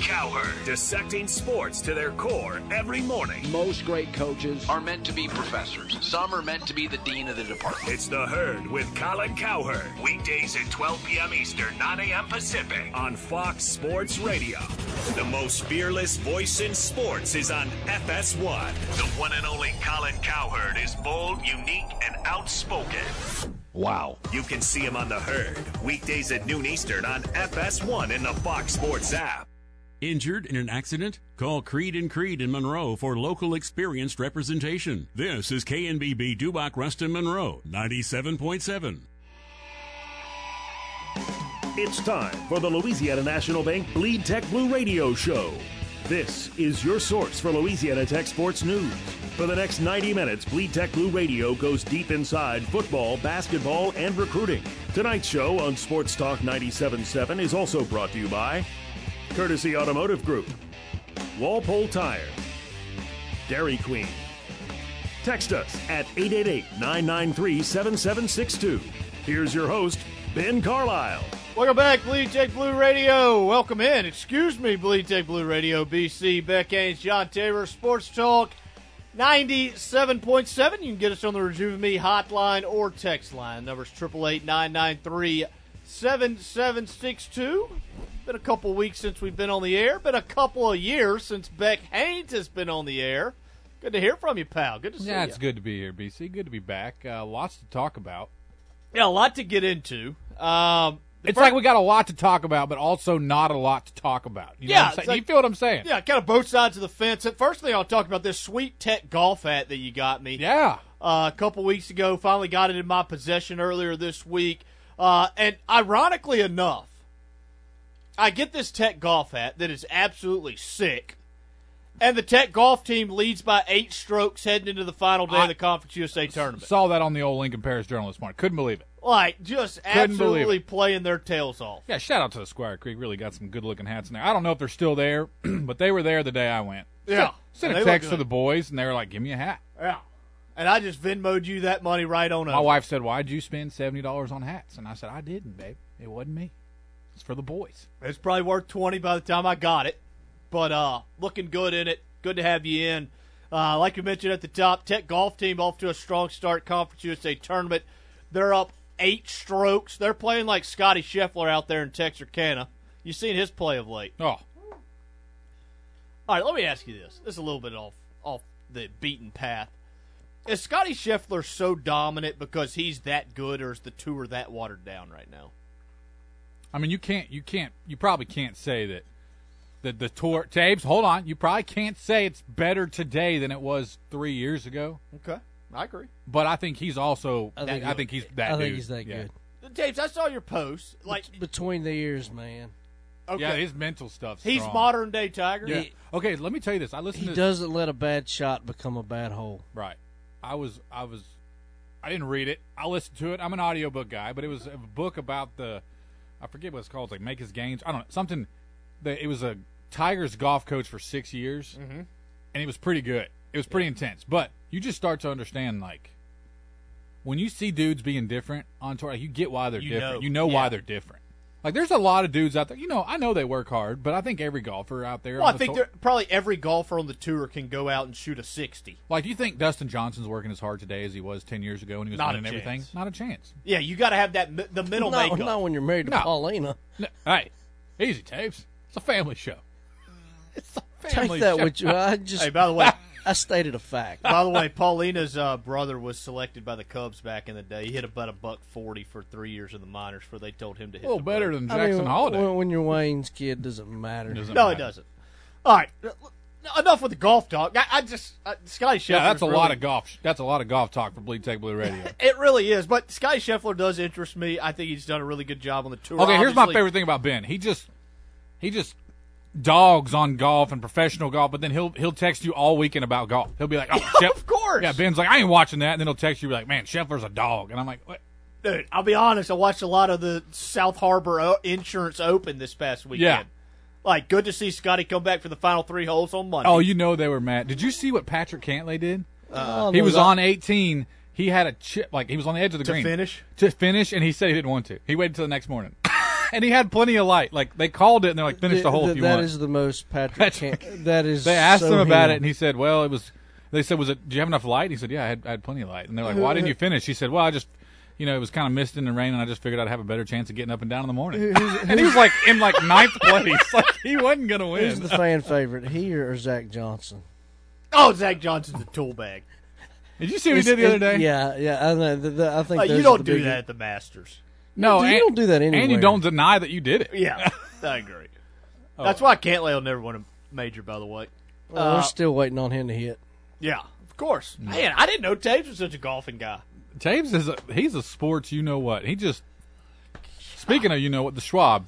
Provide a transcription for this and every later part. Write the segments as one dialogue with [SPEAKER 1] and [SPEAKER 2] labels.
[SPEAKER 1] Cowherd, dissecting sports to their core every morning.
[SPEAKER 2] Most great coaches
[SPEAKER 3] are meant to be professors. Some are meant to be the dean of the department.
[SPEAKER 1] It's The Herd with Colin Cowherd. Weekdays at 12 p.m. Eastern, 9 a.m. Pacific on Fox Sports Radio. The most fearless voice in sports is on FS1. The one and only Colin Cowherd is bold, unique, and outspoken.
[SPEAKER 2] Wow.
[SPEAKER 1] You can see him on The Herd, weekdays at noon Eastern on FS1 in the Fox Sports app.
[SPEAKER 4] Injured in an accident? Call Creed & Creed in Monroe for local experienced representation. This is KNBB Dubach Ruston Monroe, 97.7.
[SPEAKER 5] It's time for the Louisiana National Bank Bleed Tech Blue Radio Show. This is your source for Louisiana Tech sports news. For the next 90 minutes, Bleed Tech Blue Radio goes deep inside football, basketball, and recruiting. Tonight's show on Sports Talk 97.7 is also brought to you by Courtesy Automotive Group, Walpole Tire, Dairy Queen. Text us at 888-993-7762. Here's your host, Ben Carlisle.
[SPEAKER 6] Welcome back, Bleed Tech Blue Radio. Welcome in. Excuse me, Bleed Tech Blue Radio, BC, Beck Haynes, John Tabor, Sports Talk 97.7. You can get us on the Rejuve Me hotline or text line. Number's 888-993-7762. Been a couple of weeks since we've been on the air. Been a couple of years since Beck Haynes has been on the air. Good to hear from you, pal. Good to see you.
[SPEAKER 7] Yeah, it's good to be here, BC. Good to be back. Lots to talk about.
[SPEAKER 6] Yeah, a lot to get into.
[SPEAKER 7] It's like we got a lot to talk about, but also not a lot to talk about. You know what I'm saying?
[SPEAKER 6] Like,
[SPEAKER 7] you feel what I'm saying?
[SPEAKER 6] Yeah, kind of both sides of the fence. First thing I'll talk about, this sweet Tech golf hat that you got me.
[SPEAKER 7] Yeah.
[SPEAKER 6] A couple weeks ago, finally got it in my possession earlier this week. And ironically enough, I get this Tech golf hat that is absolutely sick. And the Tech golf team leads by 8 strokes heading into the final day of the Conference USA tournament.
[SPEAKER 7] Saw that on the old Lincoln Paris Journal this morning. Couldn't believe it.
[SPEAKER 6] Like, just absolutely playing their tails off.
[SPEAKER 7] Yeah, shout out to the Squire Creek. Really got some good-looking hats in there. I don't know if they're still there, but they were there the day I went.
[SPEAKER 6] Yeah.
[SPEAKER 7] Sent a text to the boys, and they were like, give me a hat.
[SPEAKER 6] Yeah. And I just Venmo'd you that money right on over.
[SPEAKER 7] My wife said, why'd you spend $70 on hats? And I said, I didn't, babe. It wasn't me. It's for the boys.
[SPEAKER 6] It's probably worth $20 by the time I got it. But looking good in it. Good to have you in. Like you mentioned at the top, Tech golf team off to a strong start, Conference USA tournament. They're up 8 strokes. They're playing like Scotty Scheffler out there in Texarkana. You've seen his play of late.
[SPEAKER 7] Oh.
[SPEAKER 6] All right, let me ask you this. This is a little bit off the beaten path. Is Scotty Scheffler so dominant because he's that good, or is the tour that watered down right now?
[SPEAKER 7] I mean, you probably can't say that the tour, Tabes, hold on. You probably can't say it's better today than it was 3 years ago.
[SPEAKER 6] Okay. I agree.
[SPEAKER 7] But I think he's also, I think he's that
[SPEAKER 8] I
[SPEAKER 7] dude.
[SPEAKER 8] think he's that good.
[SPEAKER 6] James, I saw your post. Like
[SPEAKER 8] between the ears, man.
[SPEAKER 6] Okay.
[SPEAKER 7] Yeah, his mental stuff's
[SPEAKER 6] He's
[SPEAKER 7] strong.
[SPEAKER 6] modern day Tiger.
[SPEAKER 7] Yeah. Okay, let me tell you this.
[SPEAKER 8] He doesn't let a bad shot become a bad hole.
[SPEAKER 7] Right. I didn't read it. I listened to it. I'm an audiobook guy, but it was a book about I forget what it's called. It's like Make His Gains. I don't know. Something it was a Tigers golf coach for 6 years, and it was pretty good. It was pretty intense. But you just start to understand, like, when you see dudes being different on tour, like, you get why they're different. You know why they're different. Like, there's a lot of dudes out there. You know, I know they work hard, but I think every golfer out there.
[SPEAKER 6] Well, I think probably every golfer on the tour can go out and shoot a 60.
[SPEAKER 7] Like, do you think Dustin Johnson's working as hard today as he was 10 years ago when he was winning everything? Not a chance.
[SPEAKER 6] Yeah, you got to have the mental makeup.
[SPEAKER 8] Not when you're married to Paulina.
[SPEAKER 7] No. Hey, easy, Tapes. It's a family show. It's a family
[SPEAKER 8] show. Take that
[SPEAKER 7] show.
[SPEAKER 8] with you.
[SPEAKER 6] Hey, by the way.
[SPEAKER 8] I stated a fact.
[SPEAKER 6] By the way, Paulina's brother was selected by the Cubs back in the day. He hit about $140 for 3 years in the minors before they told him to hit.
[SPEAKER 7] A little better than Jackson Holiday.
[SPEAKER 8] When you're Wayne's kid, doesn't matter.
[SPEAKER 6] It doesn't. All right, enough with the golf talk. Scotty Scheffler.
[SPEAKER 7] Yeah, that's a lot of golf. That's a lot of golf talk for Bleed Tech Blue Radio.
[SPEAKER 6] It really is. But Scotty Scheffler does interest me. I think he's done a really good job on the tour.
[SPEAKER 7] Okay, here's my favorite thing about Ben. He just dogs on golf and professional golf, but then he'll text you all weekend about golf. He'll be like, "Oh,
[SPEAKER 6] of course."
[SPEAKER 7] Yeah, Ben's like, "I ain't watching that," and then he'll text you like, "Man, Scheffler's a dog," and I'm like, "What?"
[SPEAKER 6] Dude, I'll be honest. I watched a lot of the South Harbor Insurance Open this past weekend.
[SPEAKER 7] Yeah.
[SPEAKER 6] Like, good to see Scotty come back for the final 3 holes on Monday.
[SPEAKER 7] Oh, you know they were mad. Did you see what Patrick Cantlay did? He was on 18. He had a chip, like he was on the edge of the green
[SPEAKER 6] to finish,
[SPEAKER 7] and he said he didn't want to. He waited till the next morning. And he had plenty of light. Like, they called it, and they're like, finish the hole if you
[SPEAKER 8] that
[SPEAKER 7] want.
[SPEAKER 8] is the most Patrick. That is.
[SPEAKER 7] They asked
[SPEAKER 8] so
[SPEAKER 7] him about
[SPEAKER 8] him.
[SPEAKER 7] it, and he said, well, it was. They said, do you have enough light? He said, yeah, I had plenty of light. And they're like, why didn't you finish? He said, well, I just, it was kind of misting and raining, and I just figured I'd have a better chance of getting up and down in the morning. And he was like in like 9th place. Like, he wasn't going to win.
[SPEAKER 8] Who's the fan favorite, he or Zach Johnson?
[SPEAKER 6] Oh, Zach Johnson's a tool bag.
[SPEAKER 7] Did you see what he did the other day?
[SPEAKER 8] Yeah. I think
[SPEAKER 6] You don't do that at the Masters.
[SPEAKER 7] No,
[SPEAKER 8] you don't do that anywhere.
[SPEAKER 7] And you don't deny that you did it.
[SPEAKER 6] Yeah, I agree. That's why Cantlay will never win a major, by the way.
[SPEAKER 8] Well, we're still waiting on him to hit.
[SPEAKER 6] Yeah, of course. Man, I didn't know Taves was such a golfing guy.
[SPEAKER 7] Taves he's a sports you-know-what. He just, speaking of you-know-what, the Schwab.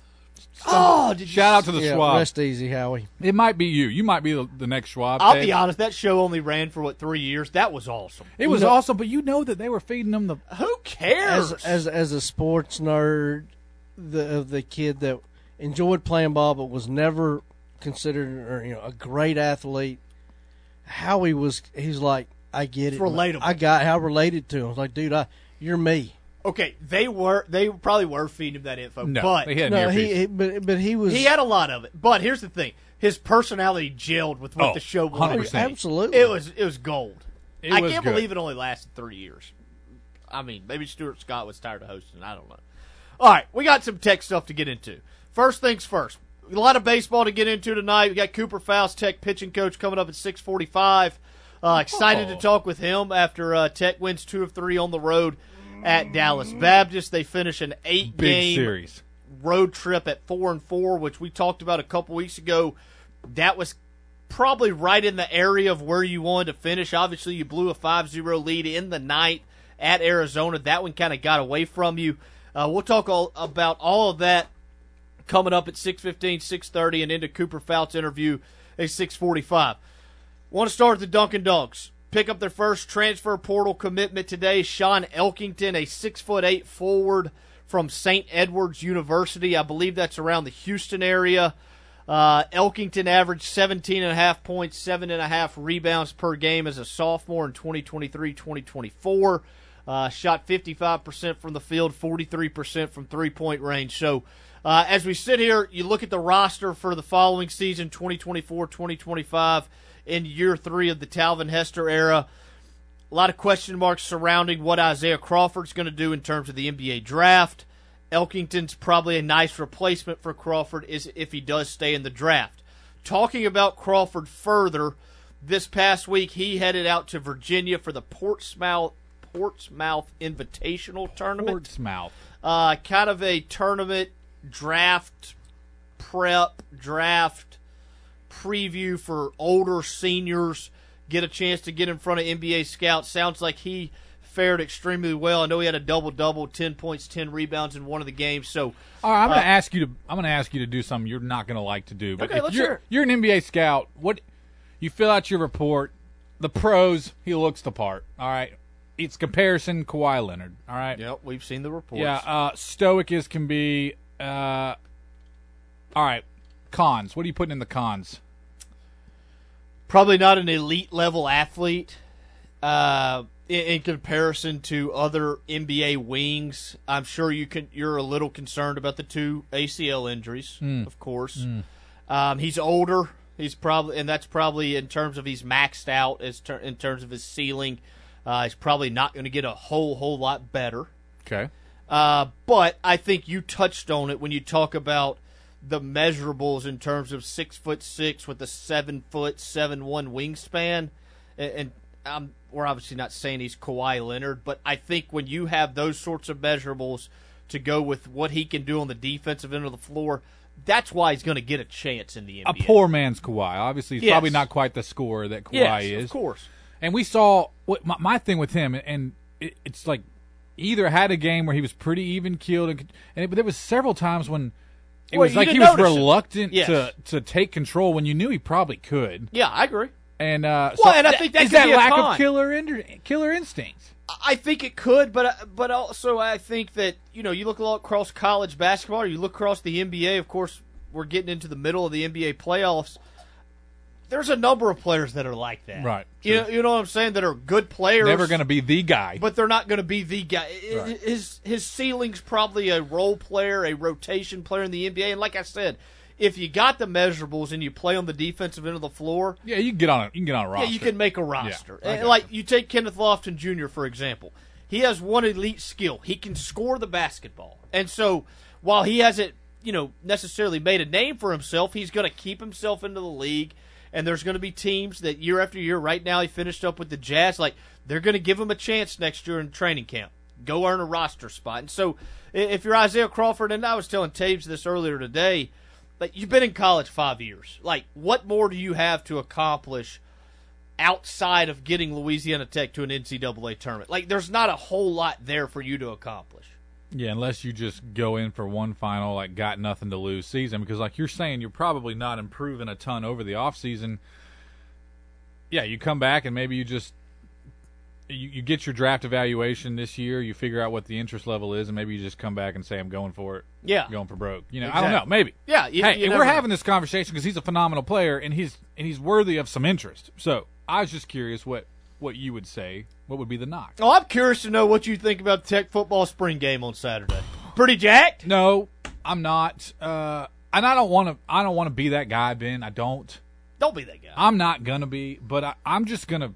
[SPEAKER 7] Shout out to the Schwab.
[SPEAKER 8] Rest easy, Howie.
[SPEAKER 7] It might be you. You might be the next Schwab.
[SPEAKER 6] I'll
[SPEAKER 7] Taves.
[SPEAKER 6] be honest, that show only ran for, 3 years? That was awesome.
[SPEAKER 7] It was awesome, but you know that they were feeding them the...
[SPEAKER 6] Who cares?
[SPEAKER 8] As a sports nerd, the kid that enjoyed playing ball but was never considered a great athlete, Howie he's like, I get it.
[SPEAKER 6] Relatable.
[SPEAKER 8] I got how related to him. I was like, dude, you're me.
[SPEAKER 6] Okay, they probably were feeding him that info,
[SPEAKER 7] No,
[SPEAKER 6] but
[SPEAKER 7] they had
[SPEAKER 8] but he was.
[SPEAKER 6] he had a lot of it. But here's the thing: his personality gelled with what the show was.
[SPEAKER 7] 100%.
[SPEAKER 8] Absolutely,
[SPEAKER 6] It was gold. I
[SPEAKER 7] was
[SPEAKER 6] can't
[SPEAKER 7] good.
[SPEAKER 6] believe it only lasted 3 years. I mean, maybe Stuart Scott was tired of hosting. I don't know. All right, we got some Tech stuff to get into. First things first. A lot of baseball to get into tonight. We got Cooper Faust, Tech pitching coach, coming up at 6:45. Excited to talk with him after Tech wins 2 of 3 on the road at Dallas Baptist. They finish an 8-game
[SPEAKER 7] series
[SPEAKER 6] road trip at 4-4, which we talked about a couple weeks ago. That was probably right in the area of where you wanted to finish. Obviously, you blew a 5-0 lead in the night at Arizona. That one kind of got away from you. We'll talk about all of that coming up at 6:15, 6:30, and into Cooper Faust's interview at 6:45. Want to start with the Dunkin' Dunks. Pick up their first transfer portal commitment today. Sean Elkington, a 6'8" forward from St. Edward's University. I believe that's around the Houston area. Elkington averaged 17.5 points, 7.5 rebounds per game as a sophomore in 2023-2024. Shot 55% from the field, 43% from three-point range. So as we sit here, you look at the roster for the following season, 2024-2025, in year 3 of the Talvin Hester era. A lot of question marks surrounding what Isaiah Crawford's going to do in terms of the NBA draft. Elkington's probably a nice replacement for Crawford if he does stay in the draft. Talking about Crawford further, this past week he headed out to Virginia for the Portsmouth Invitational Tournament.
[SPEAKER 7] Portsmouth.
[SPEAKER 6] Kind of a tournament draft preview for older seniors, get a chance to get in front of NBA scouts. Sounds like he fared extremely well. I know he had a double-double, 10 points, 10 rebounds in one of the games. So,
[SPEAKER 7] all right, I'm going to ask you to do something you're not going to like to do. But
[SPEAKER 6] okay, let's hear it.
[SPEAKER 7] You're an NBA scout. What you fill out your report. The pros, he looks the part. All right, it's comparison Kawhi Leonard. All right.
[SPEAKER 6] Yep, we've seen the reports.
[SPEAKER 7] Yeah, stoic as can be. All right, cons. What are you putting in the cons?
[SPEAKER 6] Probably not an elite level athlete in comparison to other NBA wings. I'm sure you're a little concerned about the 2 ACL injuries, of course. He's older. That's probably in terms of he's maxed out in terms of his ceiling. He's probably not going to get a whole lot better.
[SPEAKER 7] Okay.
[SPEAKER 6] But I think you touched on it when you talk about the measurables in terms of 6'6" with a 7'7" 7'1" wingspan, and we're obviously not saying he's Kawhi Leonard, but I think when you have those sorts of measurables to go with what he can do on the defensive end of the floor, that's why he's going to get a chance in the NBA.
[SPEAKER 7] A poor man's Kawhi. Obviously, he's probably not quite the scorer that Kawhi is.
[SPEAKER 6] Yes, of course.
[SPEAKER 7] And we saw my thing with him, and it's like he either had a game where he was pretty even keeled, but there was several times when it was like he was reluctant to take control when you knew he probably could.
[SPEAKER 6] Yeah, I agree.
[SPEAKER 7] And
[SPEAKER 6] and I think that
[SPEAKER 7] is
[SPEAKER 6] could
[SPEAKER 7] that
[SPEAKER 6] be a
[SPEAKER 7] lack
[SPEAKER 6] con.
[SPEAKER 7] of killer instincts.
[SPEAKER 6] I think it could, but also I think that you look across college basketball, or you look across the NBA. Of course, we're getting into the middle of the NBA playoffs. there's a number of players that are like that.
[SPEAKER 7] Right.
[SPEAKER 6] You know what I'm saying? That are good players.
[SPEAKER 7] Never going to be the guy.
[SPEAKER 6] But they're not going to be the guy.
[SPEAKER 7] Right.
[SPEAKER 6] His ceiling's probably a role player, a rotation player in the NBA. And like I said, if you got the measurables and you play on the defensive end of the floor,
[SPEAKER 7] yeah, you can get on a roster.
[SPEAKER 6] Yeah, you can make a roster.
[SPEAKER 7] Yeah,
[SPEAKER 6] and like you take Kenneth Lofton Jr. for example. He has one elite skill. He can score the basketball. And so while he hasn't, necessarily made a name for himself, he's going to keep himself into the league. And there's going to be teams that year after year, right now he finished up with the Jazz, like they're going to give him a chance next year in training camp. Go earn a roster spot. And so if you're Isaiah Crawford, and I was telling Taves this earlier today, like you've been in college 5 years. Like what more do you have to accomplish outside of getting Louisiana Tech to an NCAA tournament? Like there's not a whole lot there for you to accomplish.
[SPEAKER 7] Yeah, unless you just go in for one final, like, got nothing to lose season. Because, like you're saying, you're probably not improving a ton over the offseason. Yeah, you come back and maybe you just you get your draft evaluation this year. You figure out what the interest level is, and maybe you just come back and say, I'm going for it.
[SPEAKER 6] Yeah.
[SPEAKER 7] Going for broke.
[SPEAKER 6] Exactly.
[SPEAKER 7] I don't know. Maybe.
[SPEAKER 6] Yeah.
[SPEAKER 7] And we're having this conversation because he's a phenomenal player, and he's worthy of some interest. So I was just curious what you would say. What would be the knock?
[SPEAKER 6] Oh, I'm curious to know what you think about the Tech football spring game on Saturday. Pretty jacked?
[SPEAKER 7] No, I'm not. And I don't want to be that guy, Ben. I don't.
[SPEAKER 6] Don't be that guy.
[SPEAKER 7] I'm not gonna be, but I'm just gonna.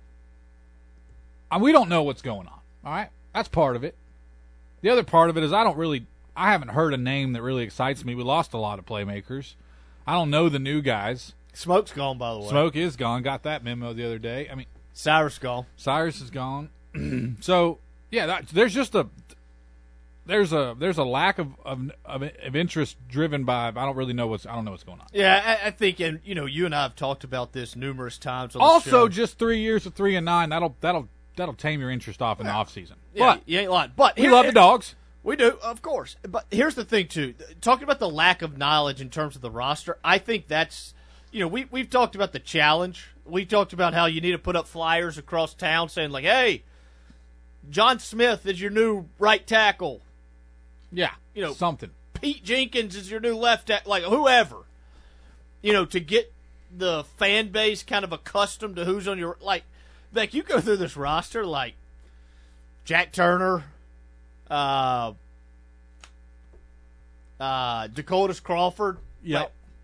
[SPEAKER 7] We don't know what's going on. All right, that's part of it. The other part of it is I haven't heard a name that really excites me. We lost a lot of playmakers. I don't know the new guys.
[SPEAKER 6] Smoke's gone, by the way.
[SPEAKER 7] Smoke is gone. Got that memo the other day. I mean,
[SPEAKER 6] Cyrus gone.
[SPEAKER 7] Cyrus is gone. So yeah, there's just there's a lack of interest driven by I don't know what's going on.
[SPEAKER 6] Yeah, I think, and you and I have talked about this numerous times. On the
[SPEAKER 7] Also,
[SPEAKER 6] show.
[SPEAKER 7] just 3 years of 3-9 that'll tame your interest off in the offseason.
[SPEAKER 6] Yeah,
[SPEAKER 7] But
[SPEAKER 6] you ain't lying. But
[SPEAKER 7] we love the dogs.
[SPEAKER 6] We do, of course. But here's the thing too. Talking about the lack of knowledge in terms of the roster, I think that's we've talked about the challenge. We talked about how you need to put up flyers across town saying like, "Hey, John Smith is your new right tackle."
[SPEAKER 7] Yeah, something.
[SPEAKER 6] Pete Jenkins is your new left tackle, like whoever. To get the fan base kind of accustomed to who's on your like you go through this roster like Jack Turner, Dakotas Crawford.
[SPEAKER 7] Yeah,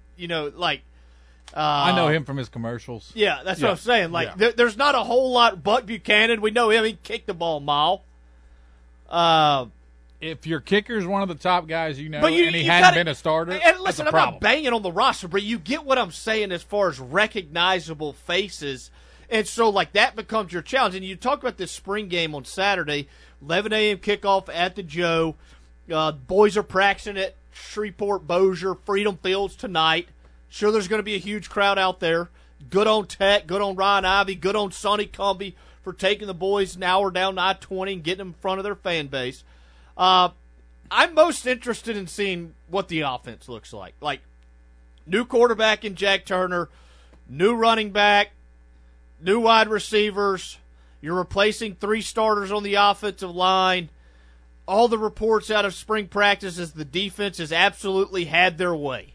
[SPEAKER 6] I
[SPEAKER 7] know him from his commercials.
[SPEAKER 6] Yeah, that's what I'm saying. Like, there's not a whole lot. Buck Buchanan, we know him. He kicked the ball a mile.
[SPEAKER 7] If your kicker's one of the top guys and
[SPEAKER 6] you
[SPEAKER 7] he hadn't been a starter,
[SPEAKER 6] and listen,
[SPEAKER 7] that's a
[SPEAKER 6] I'm
[SPEAKER 7] problem.
[SPEAKER 6] not banging on the roster, but you get what I'm saying as far as recognizable faces. And so, like, that becomes your challenge. And you talk about this spring game on Saturday, 11 a.m. kickoff at the Joe. Boys are practicing at Shreveport, Bossier, Freedom Fields tonight. Sure, there's going to be a huge crowd out there. Good on Tech, good on Ryan Ivey, good on Sonny Cumbie for taking the boys an hour down to I-20 and getting them in front of their fan base. I'm most interested in seeing what the offense looks like. Like, new quarterback in Jack Turner, new running back, new wide receivers. You're replacing 3 starters on the offensive line. All the reports out of spring practice is the defense has absolutely had their way.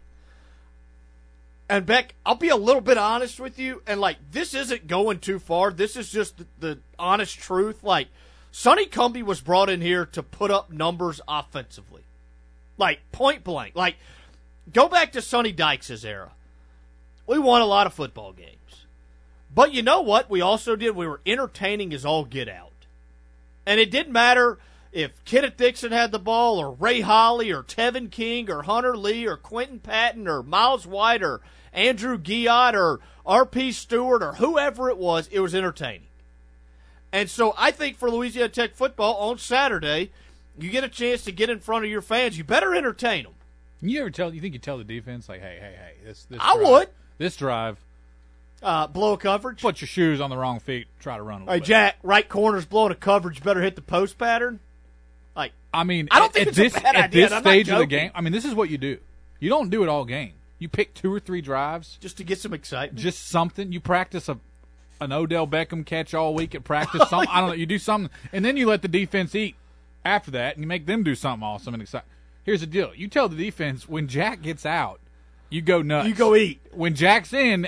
[SPEAKER 6] And, Beck, I'll be a little bit honest with you, and, like, this isn't going too far. This is just the honest truth. Like, Sonny Cumbie was brought in here to put up numbers offensively. Like, point blank. Like, go back to Sonny Dykes' era. We won a lot of football games. But you know what we also did? We were entertaining as all get out. And it didn't matter if Kenneth Dixon had the ball or Ray Holly or Tevin King or Hunter Lee or Quentin Patton or Miles White or Andrew Guillot or R.P. Stewart or whoever it was entertaining. And so I think for Louisiana Tech football on Saturday, you get a chance to get in front of your fans. You better entertain them.
[SPEAKER 7] You think you tell the defense, like, hey, this
[SPEAKER 6] I
[SPEAKER 7] drive,
[SPEAKER 6] would.
[SPEAKER 7] This drive.
[SPEAKER 6] Blow a coverage.
[SPEAKER 7] Put your shoes on the wrong feet. Try to run a little bit.
[SPEAKER 6] Jack, right corner's blowing a coverage. You better hit the post pattern. Like,
[SPEAKER 7] I mean,
[SPEAKER 6] I don't think it's a bad idea.
[SPEAKER 7] At this stage of the game, I mean, this is what you do. You don't do it all game. You pick 2 or 3 drives.
[SPEAKER 6] Just to get some excitement.
[SPEAKER 7] Just something. You practice an Odell Beckham catch all week at practice. I don't know. You do something, and then you let the defense eat after that, and you make them do something awesome and exciting. Here's the deal. You tell the defense, when Jack gets out, you go nuts.
[SPEAKER 6] You go eat.
[SPEAKER 7] When Jack's in,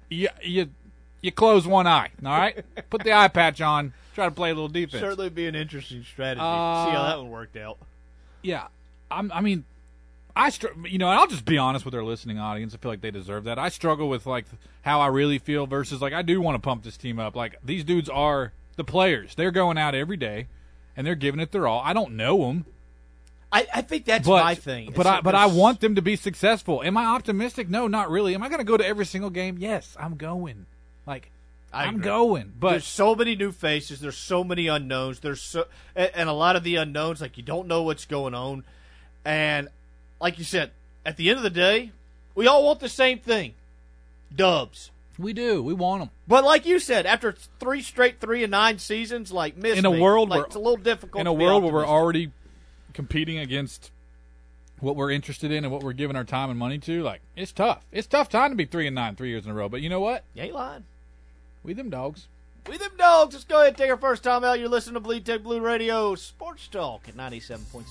[SPEAKER 7] you close one eye, all right? Put the eye patch on. Try to play a little defense.
[SPEAKER 6] Certainly be an interesting strategy. See how that one worked out.
[SPEAKER 7] Yeah. And I'll just be honest with our listening audience. I feel like they deserve that. I struggle with, like, how I really feel versus, like, I do want to pump this team up. Like, these dudes are the players. They're going out every day, and they're giving it their all. I don't know them.
[SPEAKER 6] I think that's my thing.
[SPEAKER 7] But I want them to be successful. Am I optimistic? No, not really. Am I going to go to every single game? Yes, I'm going. Like, I'm going. But
[SPEAKER 6] there's so many new faces. There's so many unknowns. And a lot of the unknowns, like, you don't know what's going on. And like you said, at the end of the day, we all want the same thing. Dubs.
[SPEAKER 7] We do. We want them.
[SPEAKER 6] But like you said, after 3 straight 3-9 seasons, like, it's a little difficult.
[SPEAKER 7] In a world where we're already competing against what we're interested in and what we're giving our time and money to, like, it's tough. It's tough time to be 3-9 3 years in a row. But you know what?
[SPEAKER 6] You ain't lying.
[SPEAKER 7] We them dogs.
[SPEAKER 6] We them dogs. Let's go ahead and take our first time out. You're listening to Bleed Tech Blue Radio Sports Talk at 97.7.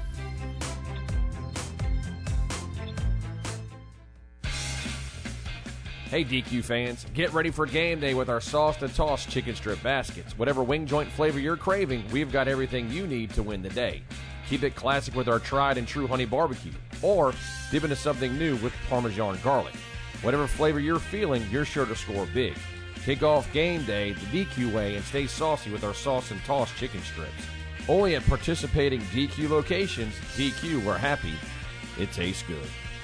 [SPEAKER 2] Hey, DQ fans, get ready for game day with our sauced and tossed chicken strip baskets. Whatever wing joint flavor you're craving, we've got everything you need to win the day. Keep it classic with our tried and true honey barbecue, or dip into something new with Parmesan garlic. Whatever flavor you're feeling, you're sure to score big. Kick off game day the DQ way and stay saucy with our sauce and tossed chicken strips. Only at participating DQ locations. DQ, we're happy. It tastes good.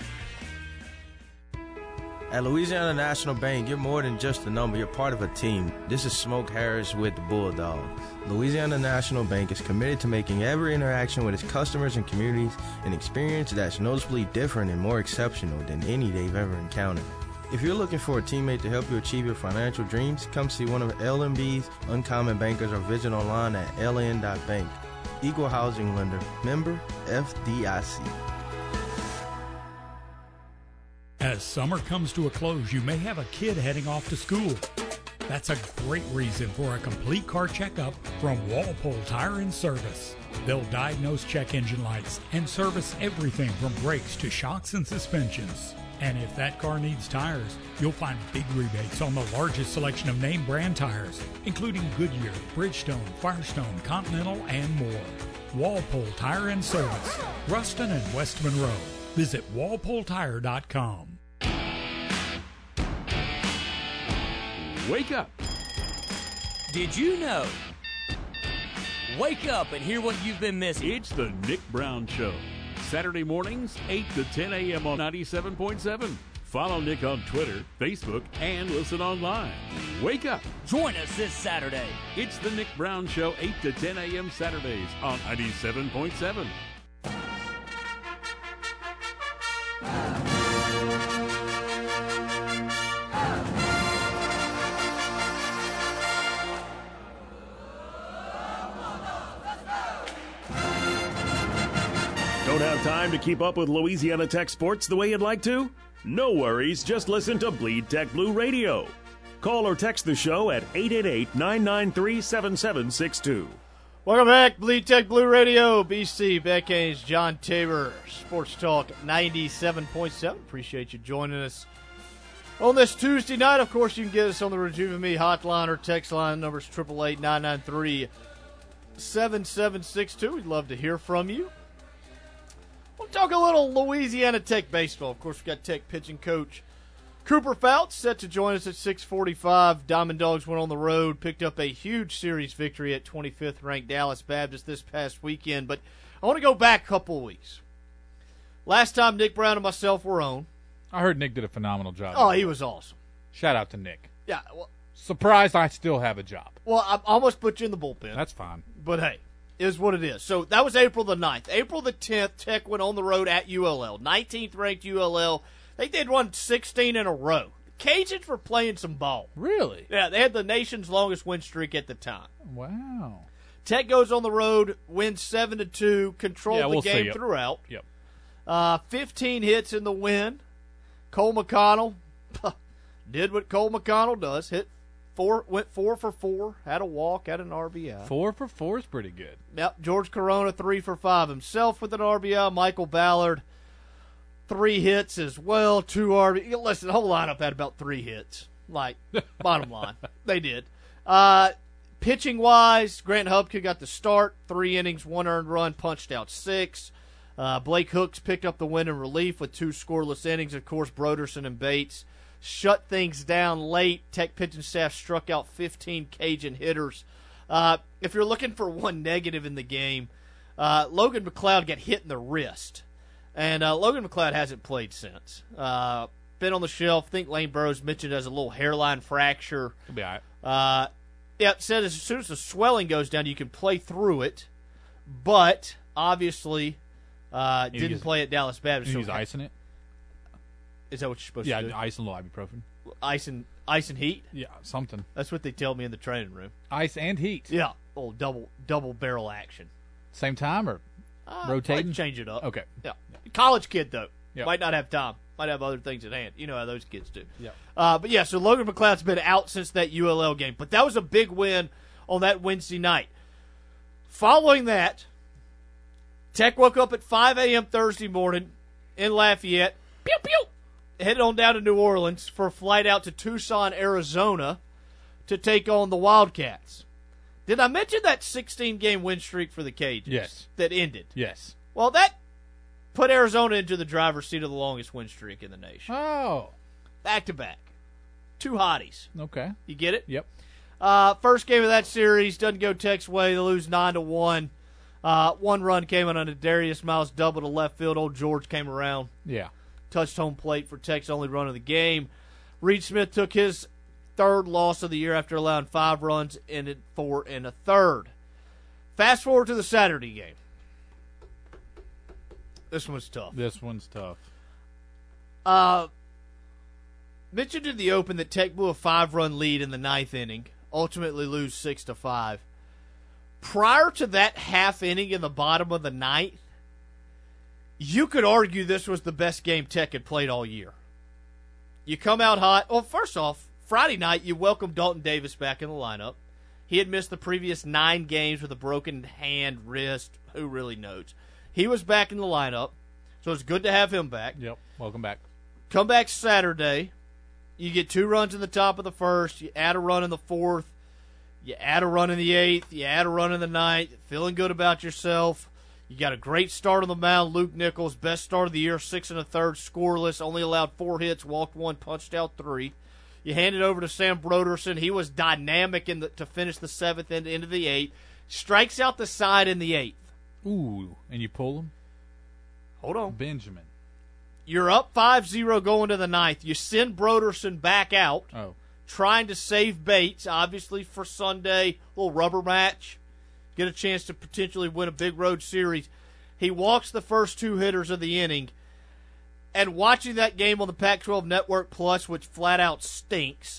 [SPEAKER 9] At Louisiana National Bank, you're more than just a number. You're part of a team. This is Smoke Harris with the Bulldogs. Louisiana National Bank is committed to making every interaction with its customers and communities an experience that's noticeably different and more exceptional than any they've ever encountered. If you're looking for a teammate to help you achieve your financial dreams, come see one of LNB's Uncommon Bankers or visit online at ln.bank. Equal housing lender. Member FDIC.
[SPEAKER 10] As summer comes to a close, you may have a kid heading off to school. That's a great reason for a complete car checkup from Walpole Tire and Service. They'll diagnose check engine lights and service everything from brakes to shocks and suspensions. And if that car needs tires, you'll find big rebates on the largest selection of name brand tires, including Goodyear, Bridgestone, Firestone, Continental, and more. Walpole Tire and Service, Ruston and West Monroe. Visit walpoletire.com.
[SPEAKER 4] Wake up.
[SPEAKER 11] Did you know? Wake up and hear what you've been missing.
[SPEAKER 4] It's the Nick Brown Show. Saturday mornings, 8 to 10 a.m. on 97.7. Follow Nick on Twitter, Facebook, and listen online. Wake up.
[SPEAKER 11] Join us this Saturday.
[SPEAKER 4] It's the Nick Brown Show, 8 to 10 a.m. Saturdays on 97.7.
[SPEAKER 5] Don't have time to keep up with Louisiana Tech sports the way you'd like to? No worries, just listen to Bleed Tech Blue Radio. Call or text the show at 888-993-7762.
[SPEAKER 6] Welcome back, Bleed Tech Blue Radio. BC, Beck Haynes, John Tabor, Sports Talk 97.7. Appreciate you joining us on this Tuesday night. Of course, you can get us on the Rejuve Me hotline or text line. Numbers 888-993-7762. We'd love to hear from you. We'll talk a little Louisiana Tech baseball. Of course, we've got Tech pitching coach Cooper Fouts set to join us at 6:45. Diamond Dogs went on the road, picked up a huge series victory at 25th ranked Dallas Baptist this past weekend. But I want to go back a couple of weeks. Last time Nick Brown and myself were on.
[SPEAKER 7] I heard Nick did a phenomenal job.
[SPEAKER 6] Oh, he was awesome.
[SPEAKER 7] Shout out to Nick.
[SPEAKER 6] Yeah. Well,
[SPEAKER 7] surprised I still have a job.
[SPEAKER 6] Well, I almost put you in the bullpen.
[SPEAKER 7] That's fine.
[SPEAKER 6] But hey. Is what it is. So that was April the 9th. April the 10th, Tech went on the road at ULL. 19th ranked ULL. They did run 16 in a row. The Cajuns were playing some ball.
[SPEAKER 7] Really?
[SPEAKER 6] Yeah, they had the nation's longest win streak at the time.
[SPEAKER 7] Wow.
[SPEAKER 6] Tech goes on the road, wins 7-2, controlled the game throughout.
[SPEAKER 7] Yep.
[SPEAKER 6] 15 hits in the win. Cole McConnell did what Cole McConnell does. Went 4 for 4, had a walk, had an RBI.
[SPEAKER 7] 4 for 4 is pretty good.
[SPEAKER 6] Yep, George Corona 3 for 5 himself with an RBI. Michael Ballard 3 hits as well, 2 RBI. Listen, the whole lineup had about 3 hits. Like, bottom line, they did. Pitching-wise, Grant Hubka got the start. 3 innings, 1 earned run, punched out 6. Blake Hooks picked up the win in relief with 2 scoreless innings. Of course, Broderson and Bates shut things down late. Tech pitching staff struck out 15 Cajun hitters. If you're looking for one negative in the game, Logan McLeod got hit in the wrist. And Logan McLeod hasn't played since. Been on the shelf. I think Lane Burroughs mentioned as a little hairline fracture.
[SPEAKER 7] He'll be all right.
[SPEAKER 6] Yeah, it said as soon as the swelling goes down, you can play through it. But, obviously, didn't play at Dallas Baptist.
[SPEAKER 7] You use ice in it?
[SPEAKER 6] Is that what you're supposed to do?
[SPEAKER 7] Yeah, ice and a little ibuprofen.
[SPEAKER 6] Ice and heat?
[SPEAKER 7] Yeah, something.
[SPEAKER 6] That's what they tell me in the training room.
[SPEAKER 7] Ice and heat.
[SPEAKER 6] Yeah. Oh, double barrel action.
[SPEAKER 7] Same time or rotating?
[SPEAKER 6] Might change it up.
[SPEAKER 7] Okay.
[SPEAKER 6] Yeah. College kid, though.
[SPEAKER 7] Yep.
[SPEAKER 6] Might not have time. Might have other things at hand. You know how those kids do.
[SPEAKER 7] Yeah.
[SPEAKER 6] But yeah, so Logan McLeod's been out since that ULL game. But that was a big win on that Wednesday night. Following that, Tech woke up at 5 a.m. Thursday morning in Lafayette. Pew, pew! Headed on down to New Orleans for a flight out to Tucson, Arizona to take on the Wildcats. Did I mention that 16-game win streak for the Cajuns?
[SPEAKER 7] Yes.
[SPEAKER 6] That ended?
[SPEAKER 7] Yes.
[SPEAKER 6] Well, that put Arizona into the driver's seat of the longest win streak in the nation.
[SPEAKER 7] Oh.
[SPEAKER 6] Back-to-back. 2 hotties.
[SPEAKER 7] Okay.
[SPEAKER 6] You get it?
[SPEAKER 7] Yep.
[SPEAKER 6] First game of that series doesn't go Tech's way. They lose 9-1. 1 run came in on a Darius Miles double to left field. Old George came around.
[SPEAKER 7] Yeah.
[SPEAKER 6] Touched home plate for Tech's only run of the game. Reed Smith took his 3rd loss of the year after allowing 5 runs, ended 4 1/3. Fast forward to the Saturday game. This one's tough. Mentioned in the open that Tech blew a 5-run lead in the 9th inning, ultimately lose 6-5. Prior to that half inning in the bottom of the 9th, you could argue this was the best game Tech had played all year. You come out hot. Well, first off, Friday night, you welcomed Dalton Davis back in the lineup. He had missed the previous 9 games with a broken hand, wrist, who really knows. He was back in the lineup, so it's good to have him back.
[SPEAKER 7] Yep, welcome back.
[SPEAKER 6] Come back Saturday. You get 2 runs in the top of the 1st. You add a run in the 4th. You add a run in the 8th. You add a run in the 9th. Feeling good about yourself. You got a great start on the mound. Luke Nichols, best start of the year, 6 1/3, scoreless, only allowed 4 hits, walked 1, punched out 3. You hand it over to Sam Broderson. He was dynamic to finish the 7th and into the 8th. Strikes out the side in the 8th.
[SPEAKER 7] Ooh, and you pull him?
[SPEAKER 6] Hold on.
[SPEAKER 7] Benjamin.
[SPEAKER 6] You're up 5-0 going to the 9th. You send Broderson back out, trying to save Bates, obviously for Sunday, little rubber match. Get a chance to potentially win a big road series. He walks the first 2 hitters of the inning. And watching that game on the Pac-12 Network Plus, which flat out stinks,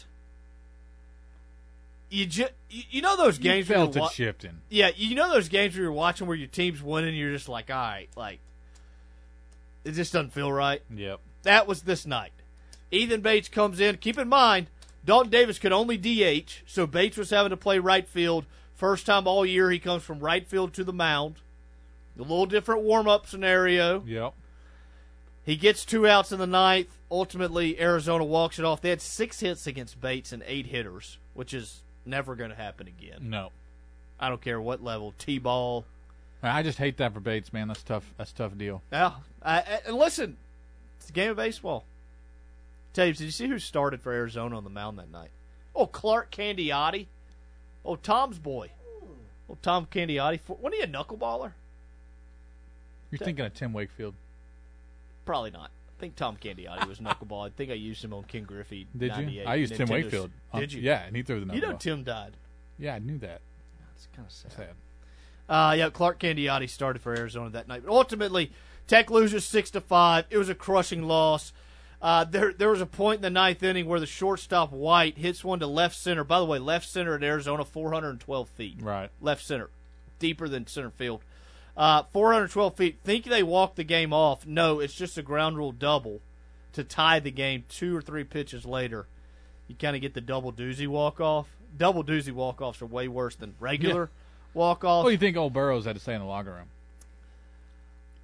[SPEAKER 6] you know those games
[SPEAKER 7] you felt it shifting.
[SPEAKER 6] Yeah, you know those games where you're watching where your team's winning and you're just like, all right, like, it just doesn't feel right.
[SPEAKER 7] Yep.
[SPEAKER 6] That was this night. Ethan Bates comes in. Keep in mind, Dalton Davis could only DH, so Bates was having to play right field. First time all year he comes from right field to the mound. A little different warm-up scenario.
[SPEAKER 7] Yep.
[SPEAKER 6] He gets 2 outs in the 9th. Ultimately, Arizona walks it off. They had 6 hits against Bates and 8 hitters, which is never going to happen again.
[SPEAKER 7] No.
[SPEAKER 6] I don't care what level. T-ball.
[SPEAKER 7] I just hate that for Bates, man. That's tough. That's a tough deal.
[SPEAKER 6] Yeah. And listen, it's a game of baseball. Taves, did you see who started for Arizona on the mound that night? Oh, Clark Candiotti. Oh, Tom's boy. Oh, Tom Candiotti. Wasn't he a knuckleballer?
[SPEAKER 7] You're thinking of Tim Wakefield.
[SPEAKER 6] Probably not. I think Tom Candiotti was knuckleball. I think I used him on King Griffey.
[SPEAKER 7] Did
[SPEAKER 6] 98,
[SPEAKER 7] you? I used Tim Wakefield.
[SPEAKER 6] Did you?
[SPEAKER 7] Yeah, and he threw the knuckleball.
[SPEAKER 6] You know Tim died.
[SPEAKER 7] Yeah, I knew that.
[SPEAKER 6] That's kind of sad. Yeah, Clark Candiotti started for Arizona that night. But ultimately, Tech loses 6-5. It was a crushing loss. There was a point in the 9th inning where the shortstop White hits one to left center. By the way, left center at Arizona, 412 feet.
[SPEAKER 7] Right.
[SPEAKER 6] Left center. Deeper than center field. 412 feet. Think they walked the game off. No, it's just a ground rule double to tie the game 2 or 3 pitches later. You kind of get the double doozy walk-off. Double doozy walk-offs are way worse than regular walk-offs.
[SPEAKER 7] Well, you think old Burroughs had to stay in the locker room?